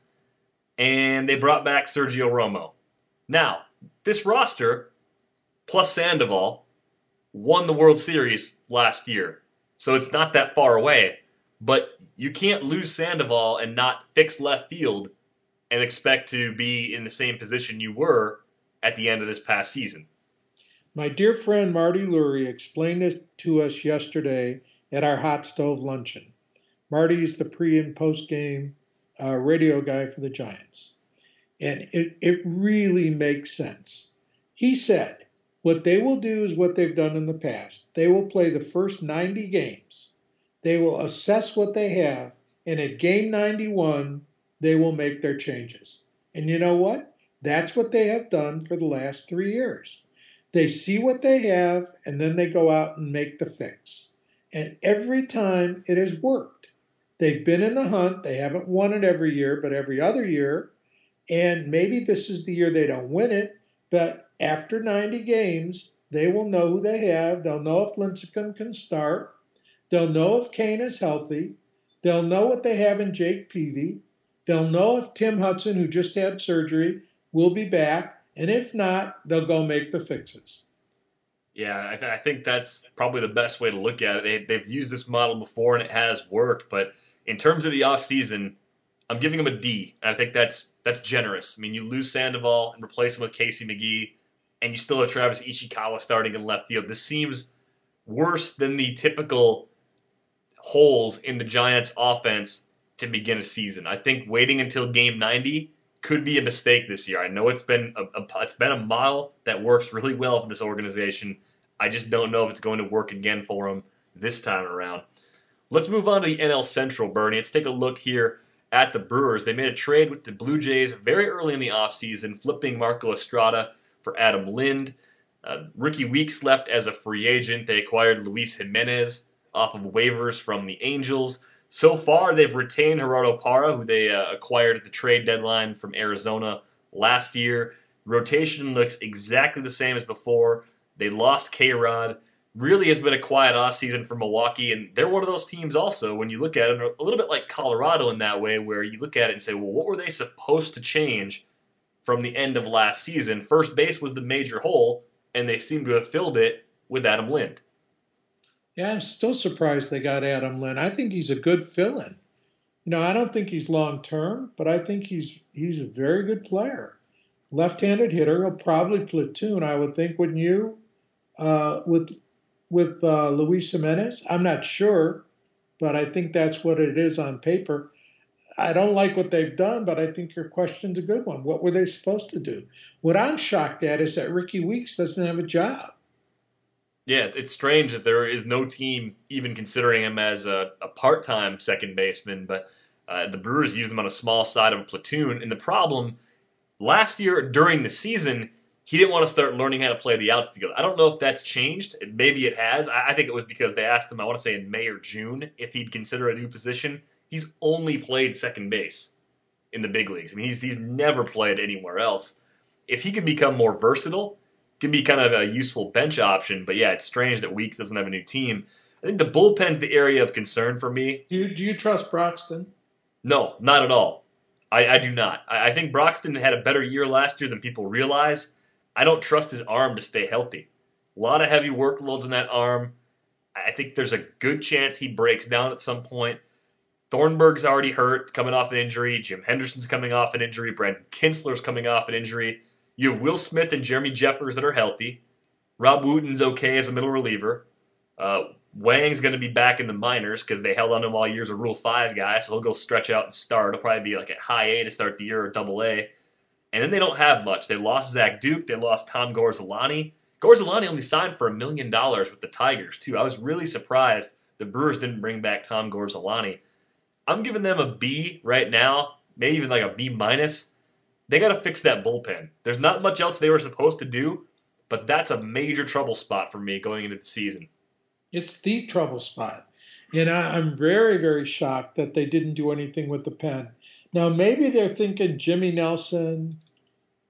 And they brought back Sergio Romo. Now, this roster, plus Sandoval, won the World Series last year. So it's not that far away. But you can't lose Sandoval and not fix left field and expect to be in the same position you were at the end of this past season. My dear friend Marty Lurie explained it to us yesterday at our hot stove luncheon. Marty is the pre and post game radio guy for the Giants. And it really makes sense. He said what they will do is what they've done in the past. They will play the first 90 games. They will assess what they have. And at game 91, they will make their changes. And you know what? That's what they have done for the last 3 years. They see what they have, and then they go out and make the fix. And every time it has worked. They've been in the hunt. They haven't won it every year, but every other year. And maybe this is the year they don't win it, but after 90 games, they will know who they have. They'll know if Lincecum can start. They'll know if Kane is healthy. They'll know what they have in Jake Peavy. They'll know if Tim Hudson, who just had surgery, will be back. And if not, they'll go make the fixes. Yeah, I think that's probably the best way to look at it. They've used this model before and it has worked, but in terms of the offseason, I'm giving them a D. And I think that's generous. I mean, you lose Sandoval and replace him with Casey McGee, and you still have Travis Ishikawa starting in left field. This seems worse than the typical holes in the Giants' offense to begin a season. I think waiting until game 90 could be a mistake this year. I know it's been a model that works really well for this organization. I just don't know if it's going to work again for them this time around. Let's move on to the NL Central, Bernie. Let's take a look here at the Brewers. They made a trade with the Blue Jays very early in the offseason, flipping Marco Estrada for Adam Lind. Ricky Weeks left as a free agent. They acquired Luis Jimenez off of waivers from the Angels. So far, they've retained Gerardo Parra, who they acquired at the trade deadline from Arizona last year. Rotation looks exactly the same as before. They lost K-Rod. Really has been a quiet offseason for Milwaukee, and they're one of those teams also, when you look at it, a little bit like Colorado in that way, where you look at it and say, well, what were they supposed to change from the end of last season? First base was the major hole, and they seem to have filled it with Adam Lind. Yeah, I'm still surprised they got Adam Lind. I think he's a good fill-in. I don't think he's long-term, but I think he's a very good player. Left-handed hitter. He'll probably platoon, I would think, wouldn't you? With Luis Jimenez. I'm not sure, but I think that's what it is on paper. I don't like what they've done, but I think your question's a good one. What were they supposed to do? What I'm shocked at is that Ricky Weeks doesn't have a job. Yeah, it's strange that there is no team even considering him as a part-time second baseman, but the Brewers used him on a small side of a platoon. And the problem, last year during the season, he didn't want to start learning how to play the outfield. I don't know if that's changed. Maybe it has. I think it was because they asked him, I want to say in May or June, if he'd consider a new position. He's only played second base in the big leagues. I mean, he's never played anywhere else. If he could become more versatile, can be kind of a useful bench option. But yeah, it's strange that Weeks doesn't have a new team. I think the bullpen's the area of concern for me. Do you trust Broxton? No, not at all. I do not. I think Broxton had a better year last year than people realize. I don't trust his arm to stay healthy. A lot of heavy workloads in that arm. I think there's a good chance he breaks down at some point. Thornburg's already hurt, coming off an injury. Jim Henderson's coming off an injury. Brandon Kinsler's coming off an injury. You have Will Smith and Jeremy Jeffers that are healthy. Rob Wooten's okay as a middle reliever. Wang's going to be back in the minors because they held on to him all year as a Rule 5 guy, so he'll go stretch out and start. He'll probably be like at high A to start the year or double A. And then they don't have much. They lost Zach Duke. They lost Tom Gorzalani. Gorzalani only signed for $1 million with the Tigers, too. I was really surprised the Brewers didn't bring back Tom Gorzalani. I'm giving them a B right now, maybe even like a B minus. They got to fix that bullpen. There's not much else they were supposed to do, but that's a major trouble spot for me going into the season. It's the trouble spot. And I'm very, very shocked that they didn't do anything with the pen. Now, maybe they're thinking Jimmy Nelson,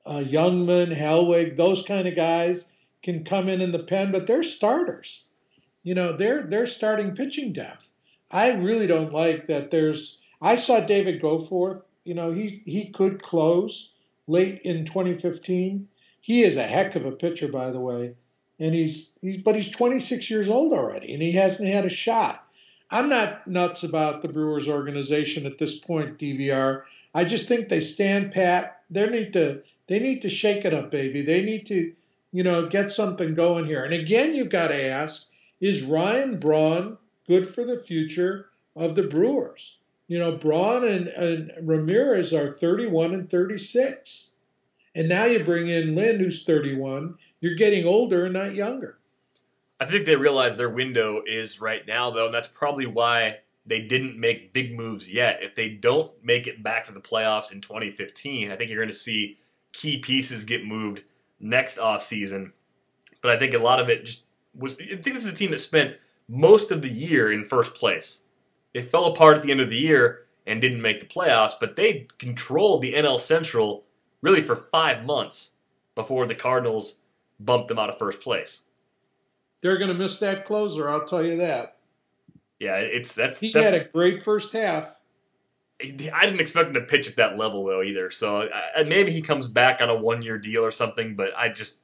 Youngman, Helwig, those kind of guys can come in the pen, but they're starters. They're starting pitching depth. I really don't like that. I saw David Goforth. He could close late in 2015. He is a heck of a pitcher, by the way, and but he's 26 years old already, and he hasn't had a shot. I'm not nuts about the Brewers organization at this point, DVR. I just think they stand pat. They need to shake it up, baby. They need to, get something going here. And again, you've got to ask, is Ryan Braun good for the future of the Brewers? Braun and Ramirez are 31 and 36. And now you bring in Lynn, who's 31. You're getting older and not younger. I think they realize their window is right now, though, and that's probably why they didn't make big moves yet. If they don't make it back to the playoffs in 2015, I think you're going to see key pieces get moved next offseason. But I think a lot of it just was. I think this is a team that spent most of the year in first place. They fell apart at the end of the year and didn't make the playoffs, but they controlled the NL Central really for 5 months before the Cardinals bumped them out of first place. They're going to miss that closer, I'll tell you that. Yeah, he had a great first half. I didn't expect him to pitch at that level though either. So maybe he comes back on a 1-year deal or something. But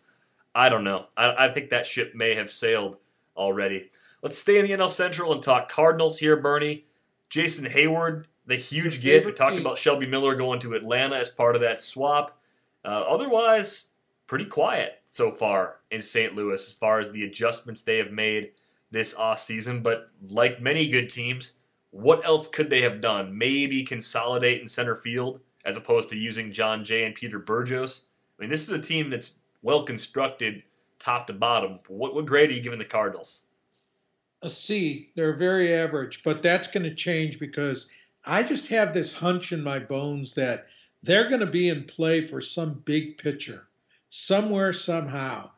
I don't know. I think that ship may have sailed already. Let's stay in the NL Central and talk Cardinals here, Bernie. Jason Hayward, the huge get. We talked about Shelby Miller going to Atlanta as part of that swap. Otherwise, pretty quiet so far in St. Louis as far as the adjustments they have made this offseason. But like many good teams, what else could they have done? Maybe consolidate in center field as opposed to using John Jay and Peter Burgos. I mean, this is a team that's well constructed top to bottom. What grade are you giving the Cardinals? A C. They're very average, but that's going to change because I just have this hunch in my bones that they're going to be in play for some big pitcher somewhere, somehow.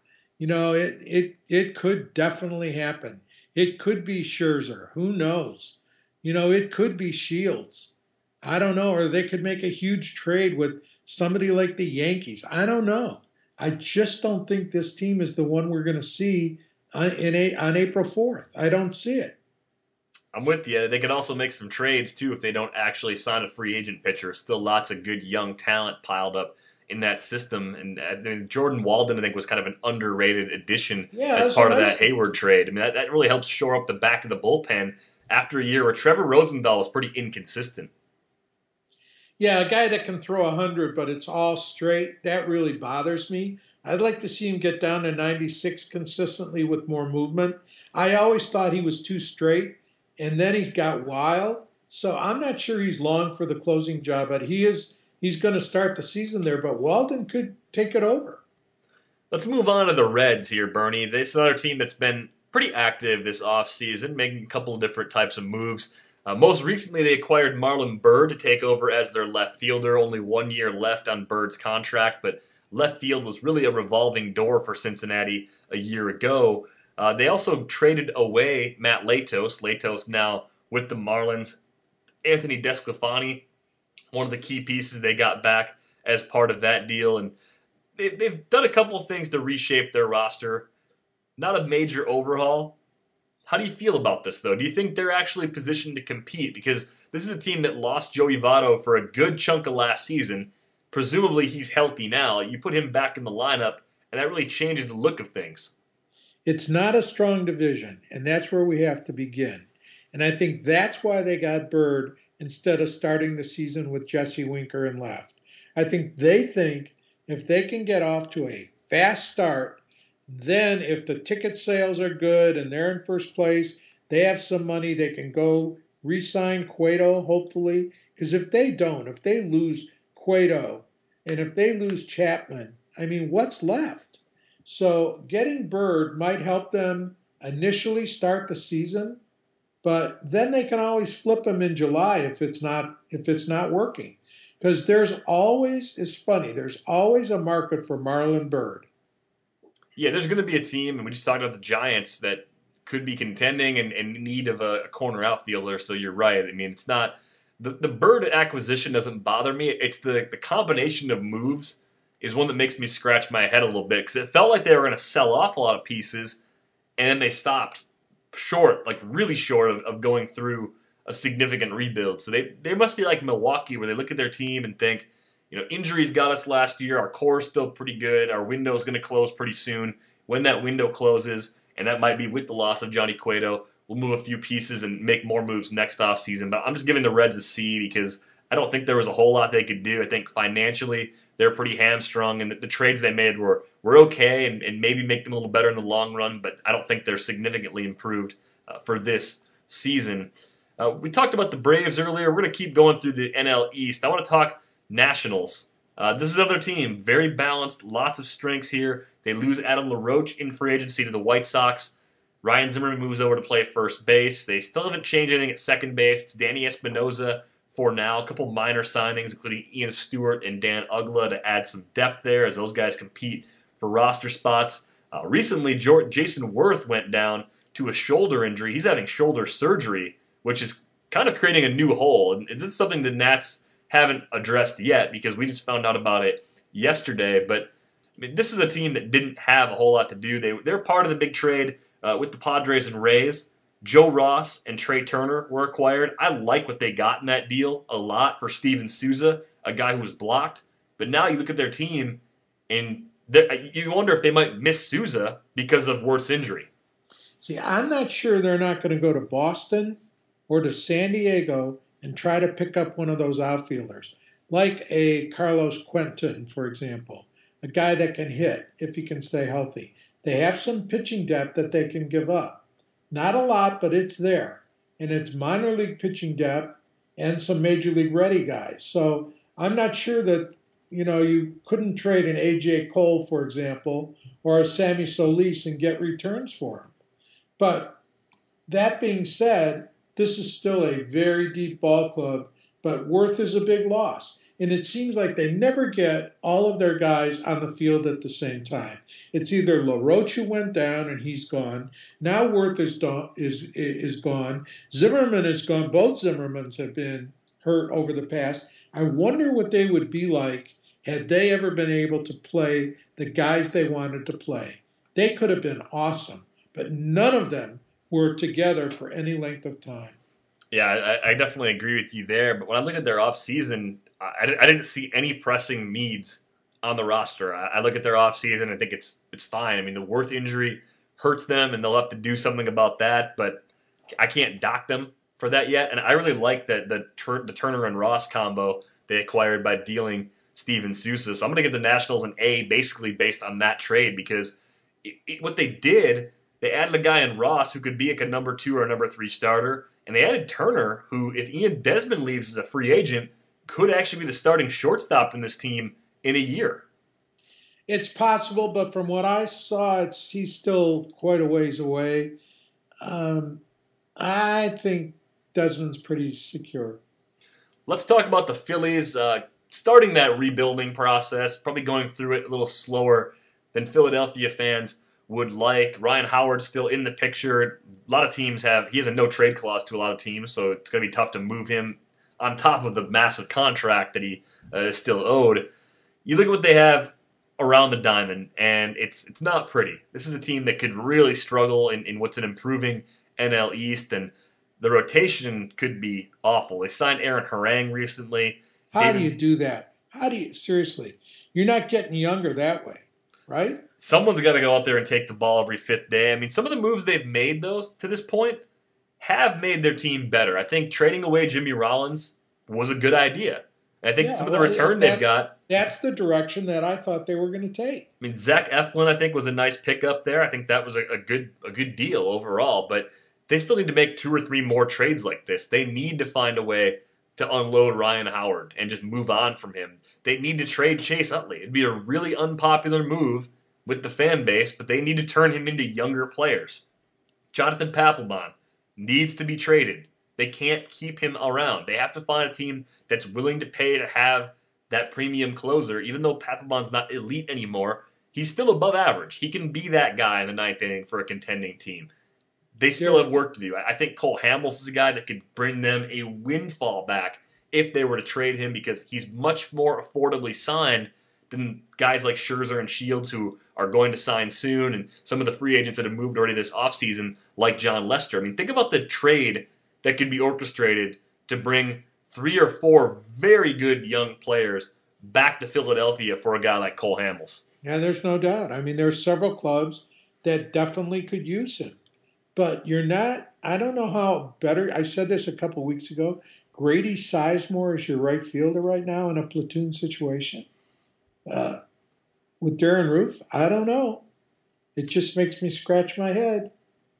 It could definitely happen. It could be Scherzer. Who knows? It could be Shields. I don't know. Or they could make a huge trade with somebody like the Yankees. I don't know. I just don't think this team is the one we're going to see on April 4th. I don't see it. I'm with you. They could also make some trades, too, if they don't actually sign a free agent pitcher. Still lots of good young talent piled up in that system. And Jordan Walden, I think, was kind of an underrated addition as part of that Hayward trade. I mean, that really helps shore up the back of the bullpen after a year where Trevor Rosenthal was pretty inconsistent. Yeah, a guy that can throw 100, but it's all straight, that really bothers me. I'd like to see him get down to 96 consistently with more movement. I always thought he was too straight, and then he got wild. So I'm not sure he's long for the closing job, but he's going to start the season there, but Walden could take it over. Let's move on to the Reds here, Bernie. This is another team that's been pretty active this offseason, making a couple of different types of moves. Most recently, they acquired Marlon Byrd to take over as their left fielder. Only 1 year left on Bird's contract, but left field was really a revolving door for Cincinnati a year ago. They also traded away Matt Latos. Latos now with the Marlins. Anthony Desclafani, one of the key pieces they got back as part of that deal. And they've done a couple of things to reshape their roster. Not a major overhaul. How do you feel about this, though? Do you think they're actually positioned to compete? Because this is a team that lost Joey Votto for a good chunk of last season. Presumably he's healthy now. You put him back in the lineup, and that really changes the look of things. It's not a strong division, and that's where we have to begin. And I think that's why they got Bird instead of starting the season with Jesse Winker in left. I think they think if they can get off to a fast start, then if the ticket sales are good and they're in first place, they have some money, they can go re-sign Cueto, hopefully. Because if they don't, if they lose Cueto and if they lose Chapman, I mean, what's left? So getting Bird might help them initially start the season, but then they can always flip him in July if it's not working. Because it's funny, there's always a market for Marlon Byrd. Yeah, there's going to be a team, and we just talked about the Giants, that could be contending and in need of a corner outfielder, so you're right. I mean, it's not – the Bird acquisition doesn't bother me. It's the combination of moves is one that makes me scratch my head a little bit because it felt like they were going to sell off a lot of pieces, and then they stopped short, like really short of going through a significant rebuild. So they must be like Milwaukee, where they look at their team and think, injuries got us last year. Our core is still pretty good. Our window is going to close pretty soon. When that window closes, and that might be with the loss of Johnny Cueto, we'll move a few pieces and make more moves next offseason. But I'm just giving the Reds a C because I don't think there was a whole lot they could do. I think financially they're pretty hamstrung, and the trades they made were okay and maybe make them a little better in the long run, but I don't think they're significantly improved for this season. We talked about the Braves earlier. We're going to keep going through the NL East. I want to talk Nationals. This is another team, very balanced, lots of strengths here. They lose Adam LaRoche in free agency to the White Sox. Ryan Zimmerman moves over to play first base. They still haven't changed anything at second base. It's Danny Espinosa for now. A couple minor signings, including Ian Stewart and Dan Ugla, to add some depth there as those guys compete for roster spots. Recently, Jason Worth went down to a shoulder injury. He's having shoulder surgery, which is kind of creating a new hole. And this is something the Nats haven't addressed yet because we just found out about it yesterday. But this is a team that didn't have a whole lot to do. They're part of the big trade with the Padres and Rays. Joe Ross and Trey Turner were acquired. I like what they got in that deal a lot for Steven Souza, a guy who was blocked. But now you look at their team, and you wonder if they might miss Souza because of Worth's injury. See, I'm not sure they're not going to go to Boston or to San Diego and try to pick up one of those outfielders, like a Carlos Quentin, for example, a guy that can hit if he can stay healthy. They have some pitching depth that they can give up. Not a lot, but it's there. And it's minor league pitching depth and some major league ready guys. So I'm not sure that, you couldn't trade an A.J. Cole, for example, or a Sammy Solis and get returns for him. But that being said, this is still a very deep ball club, but Worth is a big loss. And it seems like they never get all of their guys on the field at the same time. It's either LaRoche who went down and he's gone. Now Worth is gone. Zimmerman is gone. Both Zimmermans have been hurt over the past. I wonder what they would be like had they ever been able to play the guys they wanted to play. They could have been awesome, but none of them were together for any length of time. Yeah, I definitely agree with you there. But when I look at their offseason, I didn't see any pressing needs on the roster. I look at their offseason and I think it's fine. I mean, the Worth injury hurts them, and they'll have to do something about that. But I can't dock them for that yet. And I really like that the Turner and Ross combo they acquired by dealing Steven Souza. So I'm going to give the Nationals an A basically based on that trade because what they did, they added a guy in Ross who could be like a number 2 or a number 3 starter. And they added Turner, who, if Ian Desmond leaves as a free agent, could actually be the starting shortstop in this team in a year. It's possible, but from what I saw, he's still quite a ways away. I think Desmond's pretty secure. Let's talk about the Phillies starting that rebuilding process, probably going through it a little slower than Philadelphia fans would like. Ryan Howard's still in the picture. A lot of teams he has a no-trade clause to a lot of teams, so it's going to be tough to move him on top of the massive contract that he is still owed. You look at what they have around the diamond, and it's not pretty. This is a team that could really struggle in what's an improving NL East, and the rotation could be awful. They signed Aaron Harang recently. How do you do that? Seriously, you're not getting younger that way, right? Someone's got to go out there and take the ball every 5th day. I mean, some of the moves they've made, though, to this point, have made their team better. I think trading away Jimmy Rollins was a good idea. And I think some of the return they've got. That's the direction that I thought they were going to take. I mean, Zach Eflin, I think, was a nice pickup there. I think that was a good deal overall. But they still need to make 2 or 3 more trades like this. They need to find a way to unload Ryan Howard and just move on from him. They need to trade Chase Utley. It'd be a really unpopular move with the fan base, but they need to turn him into younger players. Jonathan Papelbon needs to be traded. They can't keep him around. They have to find a team that's willing to pay to have that premium closer. Even though Papelbon's not elite anymore, he's still above average. He can be that guy in the 9th inning for a contending team. They still have work to do. I think Cole Hamels is a guy that could bring them a windfall back if they were to trade him because he's much more affordably signed than guys like Scherzer and Shields who are going to sign soon, and some of the free agents that have moved already this offseason, like John Lester. I mean, think about the trade that could be orchestrated to bring 3 or 4 very good young players back to Philadelphia for a guy like Cole Hamels. Yeah, there's no doubt. I mean, there's several clubs that definitely could use him. But you're not, I don't know how better, I said this a couple weeks ago. Grady Sizemore is your right fielder right now in a platoon situation. Uh, with Darren Roof, I don't know. It just makes me scratch my head.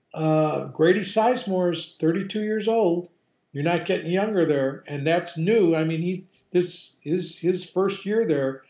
Grady Sizemore is 32 years old. You're not getting younger there, and that's new. I mean, this is his first year there.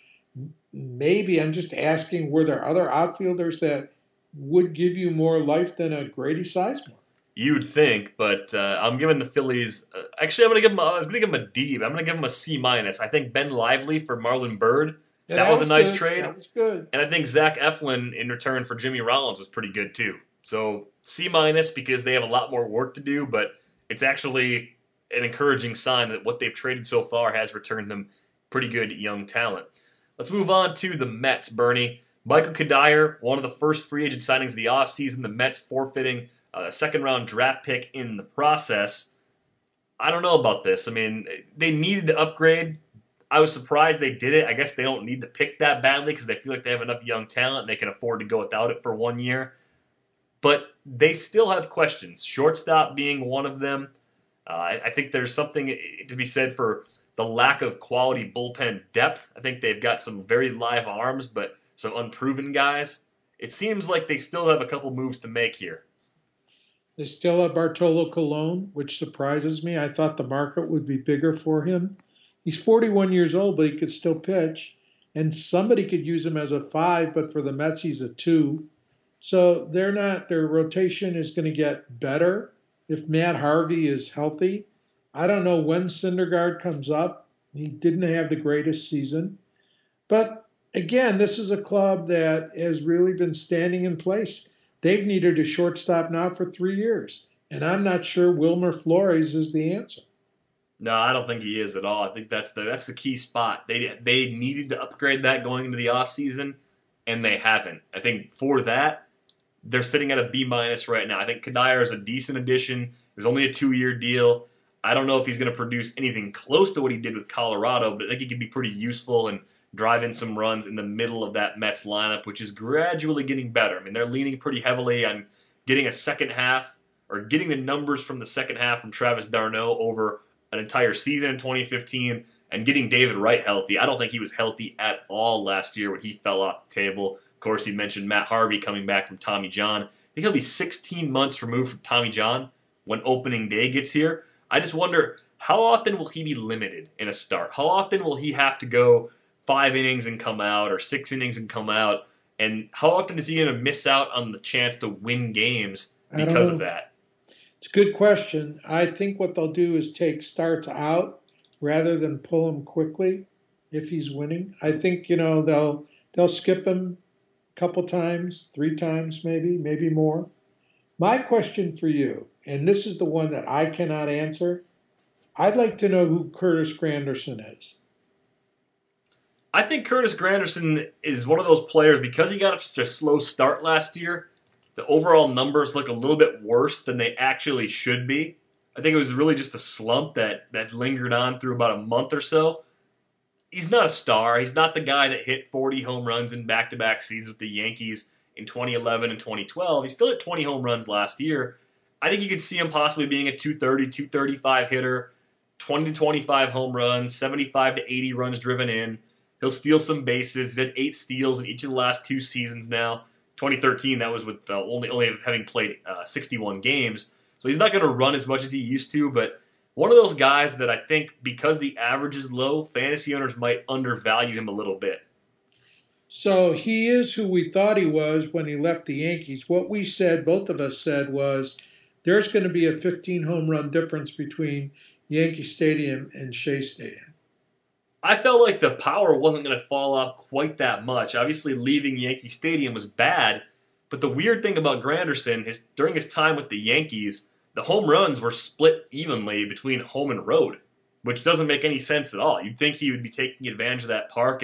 Maybe I'm just asking, were there other outfielders that would give you more life than a Grady Sizemore? You'd think, but I'm giving the Phillies. Actually, I was going to give them a D, but I'm going to give them a C minus. I think Ben Lively for Marlon Byrd. Yeah, that was a nice good. trade. That was good. And I think Zach Eflin in return for Jimmy Rollins was pretty good too. So C minus because they have a lot more work to do, but it's actually an encouraging sign that what they've traded so far has returned them pretty good young talent. Let's move on to the Mets, Bernie. Michael Kadire, one of the first free agent signings of the offseason. The Mets forfeiting a second-round draft pick in the process. I don't know about this. I mean, they needed to upgrade. I was surprised they did it. I guess they don't need to pick that badly because they feel like they have enough young talent and they can afford to go without it for 1 year. But they still have questions. Shortstop being one of them. I think there's something to be said for the lack of quality bullpen depth. I think they've got some very live arms, but some unproven guys. It seems like they still have a couple moves to make here. They still have Bartolo Colon, which surprises me. I thought the market would be bigger for him. He's 41 years old, but he could still pitch. And somebody could use him as a 5, but for the Mets, he's a 2. So their rotation is going to get better if Matt Harvey is healthy. I don't know when Syndergaard comes up. He didn't have the greatest season. But again, this is a club that has really been standing in place. They've needed a shortstop now for 3 years. And I'm not sure Wilmer Flores is the answer. No, I don't think he is at all. I think that's the key spot. They needed to upgrade that going into the offseason, and they haven't. I think for that, they're sitting at a B minus right now. I think Kadire is a decent addition. It was only a 2-year deal. I don't know if he's going to produce anything close to what he did with Colorado, but I think he could be pretty useful and drive in some runs in the middle of that Mets lineup, which is gradually getting better. I mean, they're leaning pretty heavily on getting a second half or getting the numbers from the second half from Travis d'Arnaud over an entire season in 2015 and getting David Wright healthy. I don't think he was healthy at all last year when he fell off the table. Of course, he mentioned Matt Harvey coming back from Tommy John. I think he'll be 16 months removed from Tommy John when opening day gets here. I just wonder, how often will he be limited in a start? How often will he have to go 5 innings and come out or 6 innings and come out? And how often is he going to miss out on the chance to win games because of that? It's a good question. I think what they'll do is take starts out rather than pull him quickly if he's winning. I think, they'll skip him a couple times, 3 times maybe more. My question for you, and this is the one that I cannot answer, I'd like to know who Curtis Granderson is. I think Curtis Granderson is one of those players, because he got a slow start last year, the overall numbers look a little bit worse than they actually should be. I think it was really just a slump that lingered on through about a month or so. He's not a star. He's not the guy that hit 40 home runs in back-to-back seasons with the Yankees in 2011 and 2012. He still hit 20 home runs last year. I think you could see him possibly being a 230, 235 hitter, 20 to 25 home runs, 75 to 80 runs driven in. He'll steal some bases. He's had 8 steals in each of the last 2 seasons now. 2013, that was with only having played 61 games. So he's not going to run as much as he used to, but one of those guys that I think, because the average is low, fantasy owners might undervalue him a little bit. So he is who we thought he was when he left the Yankees. What we said, both of us said, was there's going to be a 15 home run difference between Yankee Stadium and Shea Stadium. I felt like the power wasn't going to fall off quite that much. Obviously, leaving Yankee Stadium was bad, but the weird thing about Granderson is during his time with the Yankees, the home runs were split evenly between home and road, which doesn't make any sense at all. You'd think he would be taking advantage of that park and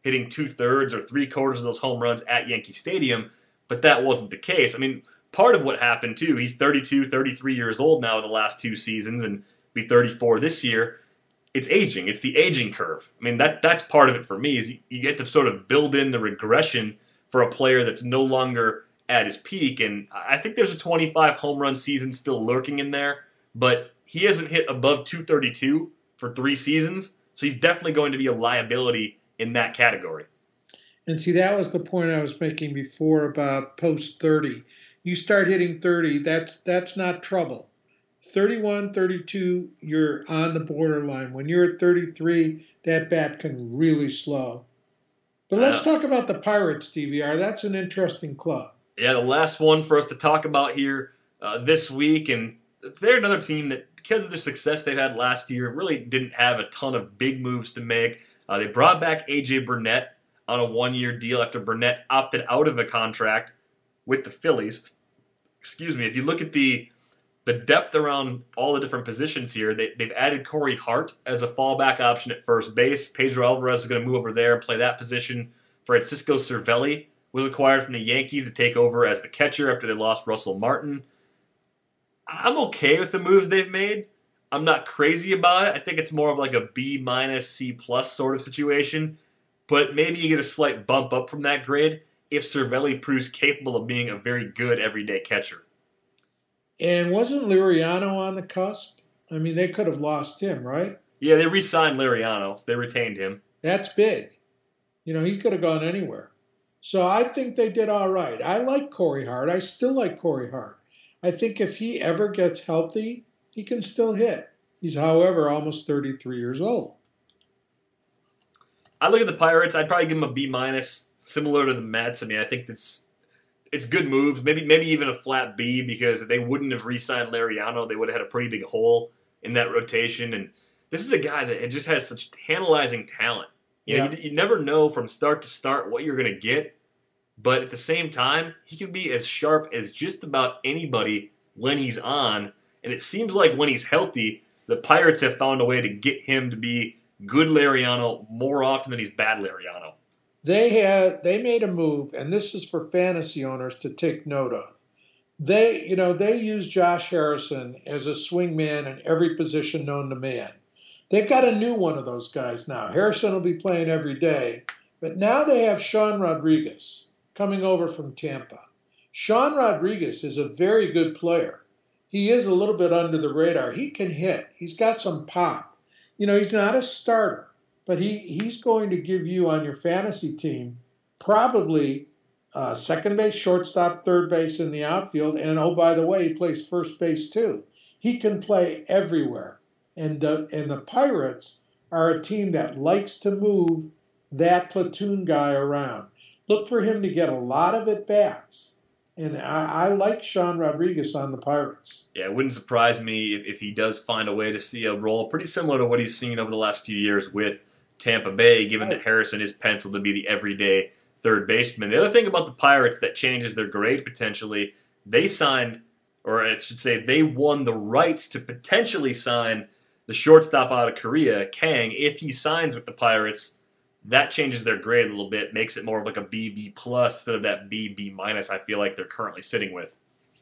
hitting 2/3 or 3/4 of those home runs at Yankee Stadium, but that wasn't the case. I mean, part of what happened too, he's 32, 33 years old now in the last 2 seasons and be 34 this year. It's aging. It's the aging curve. I mean, that's part of it for me is you get to sort of build in the regression for a player that's no longer at his peak. And I think there's a 25 home run season still lurking in there, but he hasn't hit above 232 for 3 seasons, so he's definitely going to be a liability in that category. And see, that was the point I was making before about post 30. You start hitting 30, that's not trouble. 31, 32, you're on the borderline. When you're at 33, that bat can really slow. But let's talk about the Pirates, DVR. That's an interesting club. Yeah, the last one for us to talk about here this week, and they're another team that, because of the success they've had last year, really didn't have a ton of big moves to make. They brought back A.J. Burnett on a 1-year deal after Burnett opted out of a contract with the Phillies. Excuse me. If you look at the depth around all the different positions here, they've added Corey Hart as a fallback option at first base. Pedro Alvarez is going to move over there and play that position. Francisco Cervelli was acquired from the Yankees to take over as the catcher after they lost Russell Martin. I'm okay with the moves they've made. I'm not crazy about it. I think it's more of like a B-, C+ sort of situation. But maybe you get a slight bump up from that grade if Cervelli proves capable of being a very good everyday catcher. And wasn't Liriano on the cusp? I mean, they could have lost him, right? Yeah, they re-signed Liriano. So they retained him. That's big. You know, he could have gone anywhere. So I think they did all right. I like Corey Hart. I still like Corey Hart. I think if he ever gets healthy, he can still hit. He's, however, almost 33 years old. I look at the Pirates. I'd probably give them a B-, similar to the Mets. I mean, I think it's good moves. Maybe even a flat B, because if they wouldn't have re-signed Liriano, they would have had a pretty big hole in that rotation. And this is a guy that just has such tantalizing talent. You know, you never know from start to start what you're going to get. But at the same time, he can be as sharp as just about anybody when he's on. And it seems like when he's healthy, the Pirates have found a way to get him to be good Liriano more often than he's bad Liriano. They made a move, and this is for fantasy owners to take note of. They use Josh Harrison as a swing man in every position known to man. They've got a new one of those guys now. Harrison will be playing every day, but now they have Sean Rodriguez coming over from Tampa. Sean Rodriguez is a very good player. He is a little bit under the radar. He can hit. He's got some pop. You know, he's not a starter, but he's going to give you on your fantasy team probably second base, shortstop, third base in the outfield. And, oh, by the way, he plays first base too. He can play everywhere. And the Pirates are a team that likes to move that platoon guy around. Look for him to get a lot of at-bats. And I like Sean Rodriguez on the Pirates. Yeah, it wouldn't surprise me if he does find a way to see a role pretty similar to what he's seen over the last few years with Tampa Bay, given that Harrison is penciled to be the everyday third baseman. The other thing about the Pirates that changes their grade potentially, they signed, or I should say they won the rights to potentially sign the shortstop out of Korea, Kang. If he signs with the Pirates, that changes their grade a little bit, makes it more of like a B+, instead of that B-, I feel like they're currently sitting with.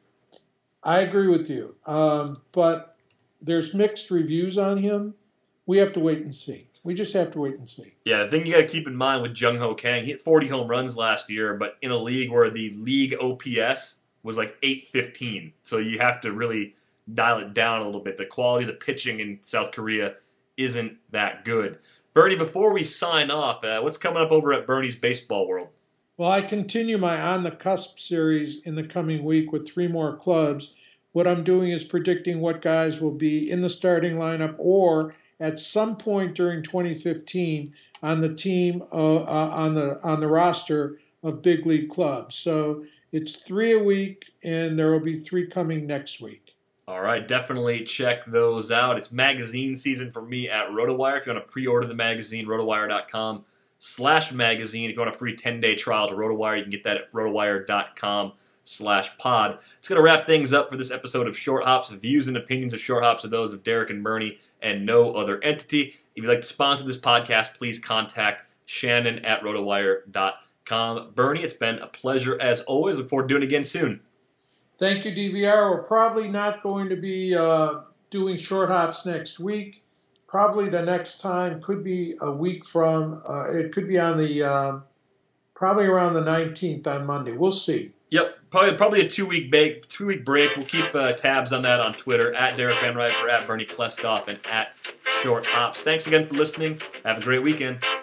I agree with you. But there's mixed reviews on him. We have to wait and see. We just have to wait and see. Yeah, the thing you got to keep in mind with Jung Ho Kang, he hit 40 home runs last year, but in a league where the league OPS was like 815. So you have to really dial it down a little bit. The quality of the pitching in South Korea isn't that good. Bernie, before we sign off, what's coming up over at Bernie's Baseball World? Well, I continue my On the Cusp series in the coming week with 3 more clubs. What I'm doing is predicting what guys will be in the starting lineup or at some point during 2015 on the team on the roster of big league clubs. So it's 3 a week, and there will be 3 coming next week. All right, definitely check those out. It's magazine season for me at RotoWire. If you want to pre-order the magazine, rotowire.com/magazine. If you want a free 10-day trial to RotoWire, you can get that at rotowire.com/pod. It's going to wrap things up for this episode of Short Hops. The views and opinions of Short Hops are those of Derek and Bernie and no other entity. If you'd like to sponsor this podcast, please contact Shannon at rotowire.com. Bernie, it's been a pleasure as always. Look forward to doing it again soon. Thank you, DVR. We're probably not going to be doing short hops next week. Probably the next time could be a week from, it could be on the, probably around the 19th on Monday. We'll see. Yep, probably a 2-week break. We'll keep tabs on that on Twitter, at Derek Van Riper, at Bernie Klestoff, and at Short Hops. Thanks again for listening. Have a great weekend.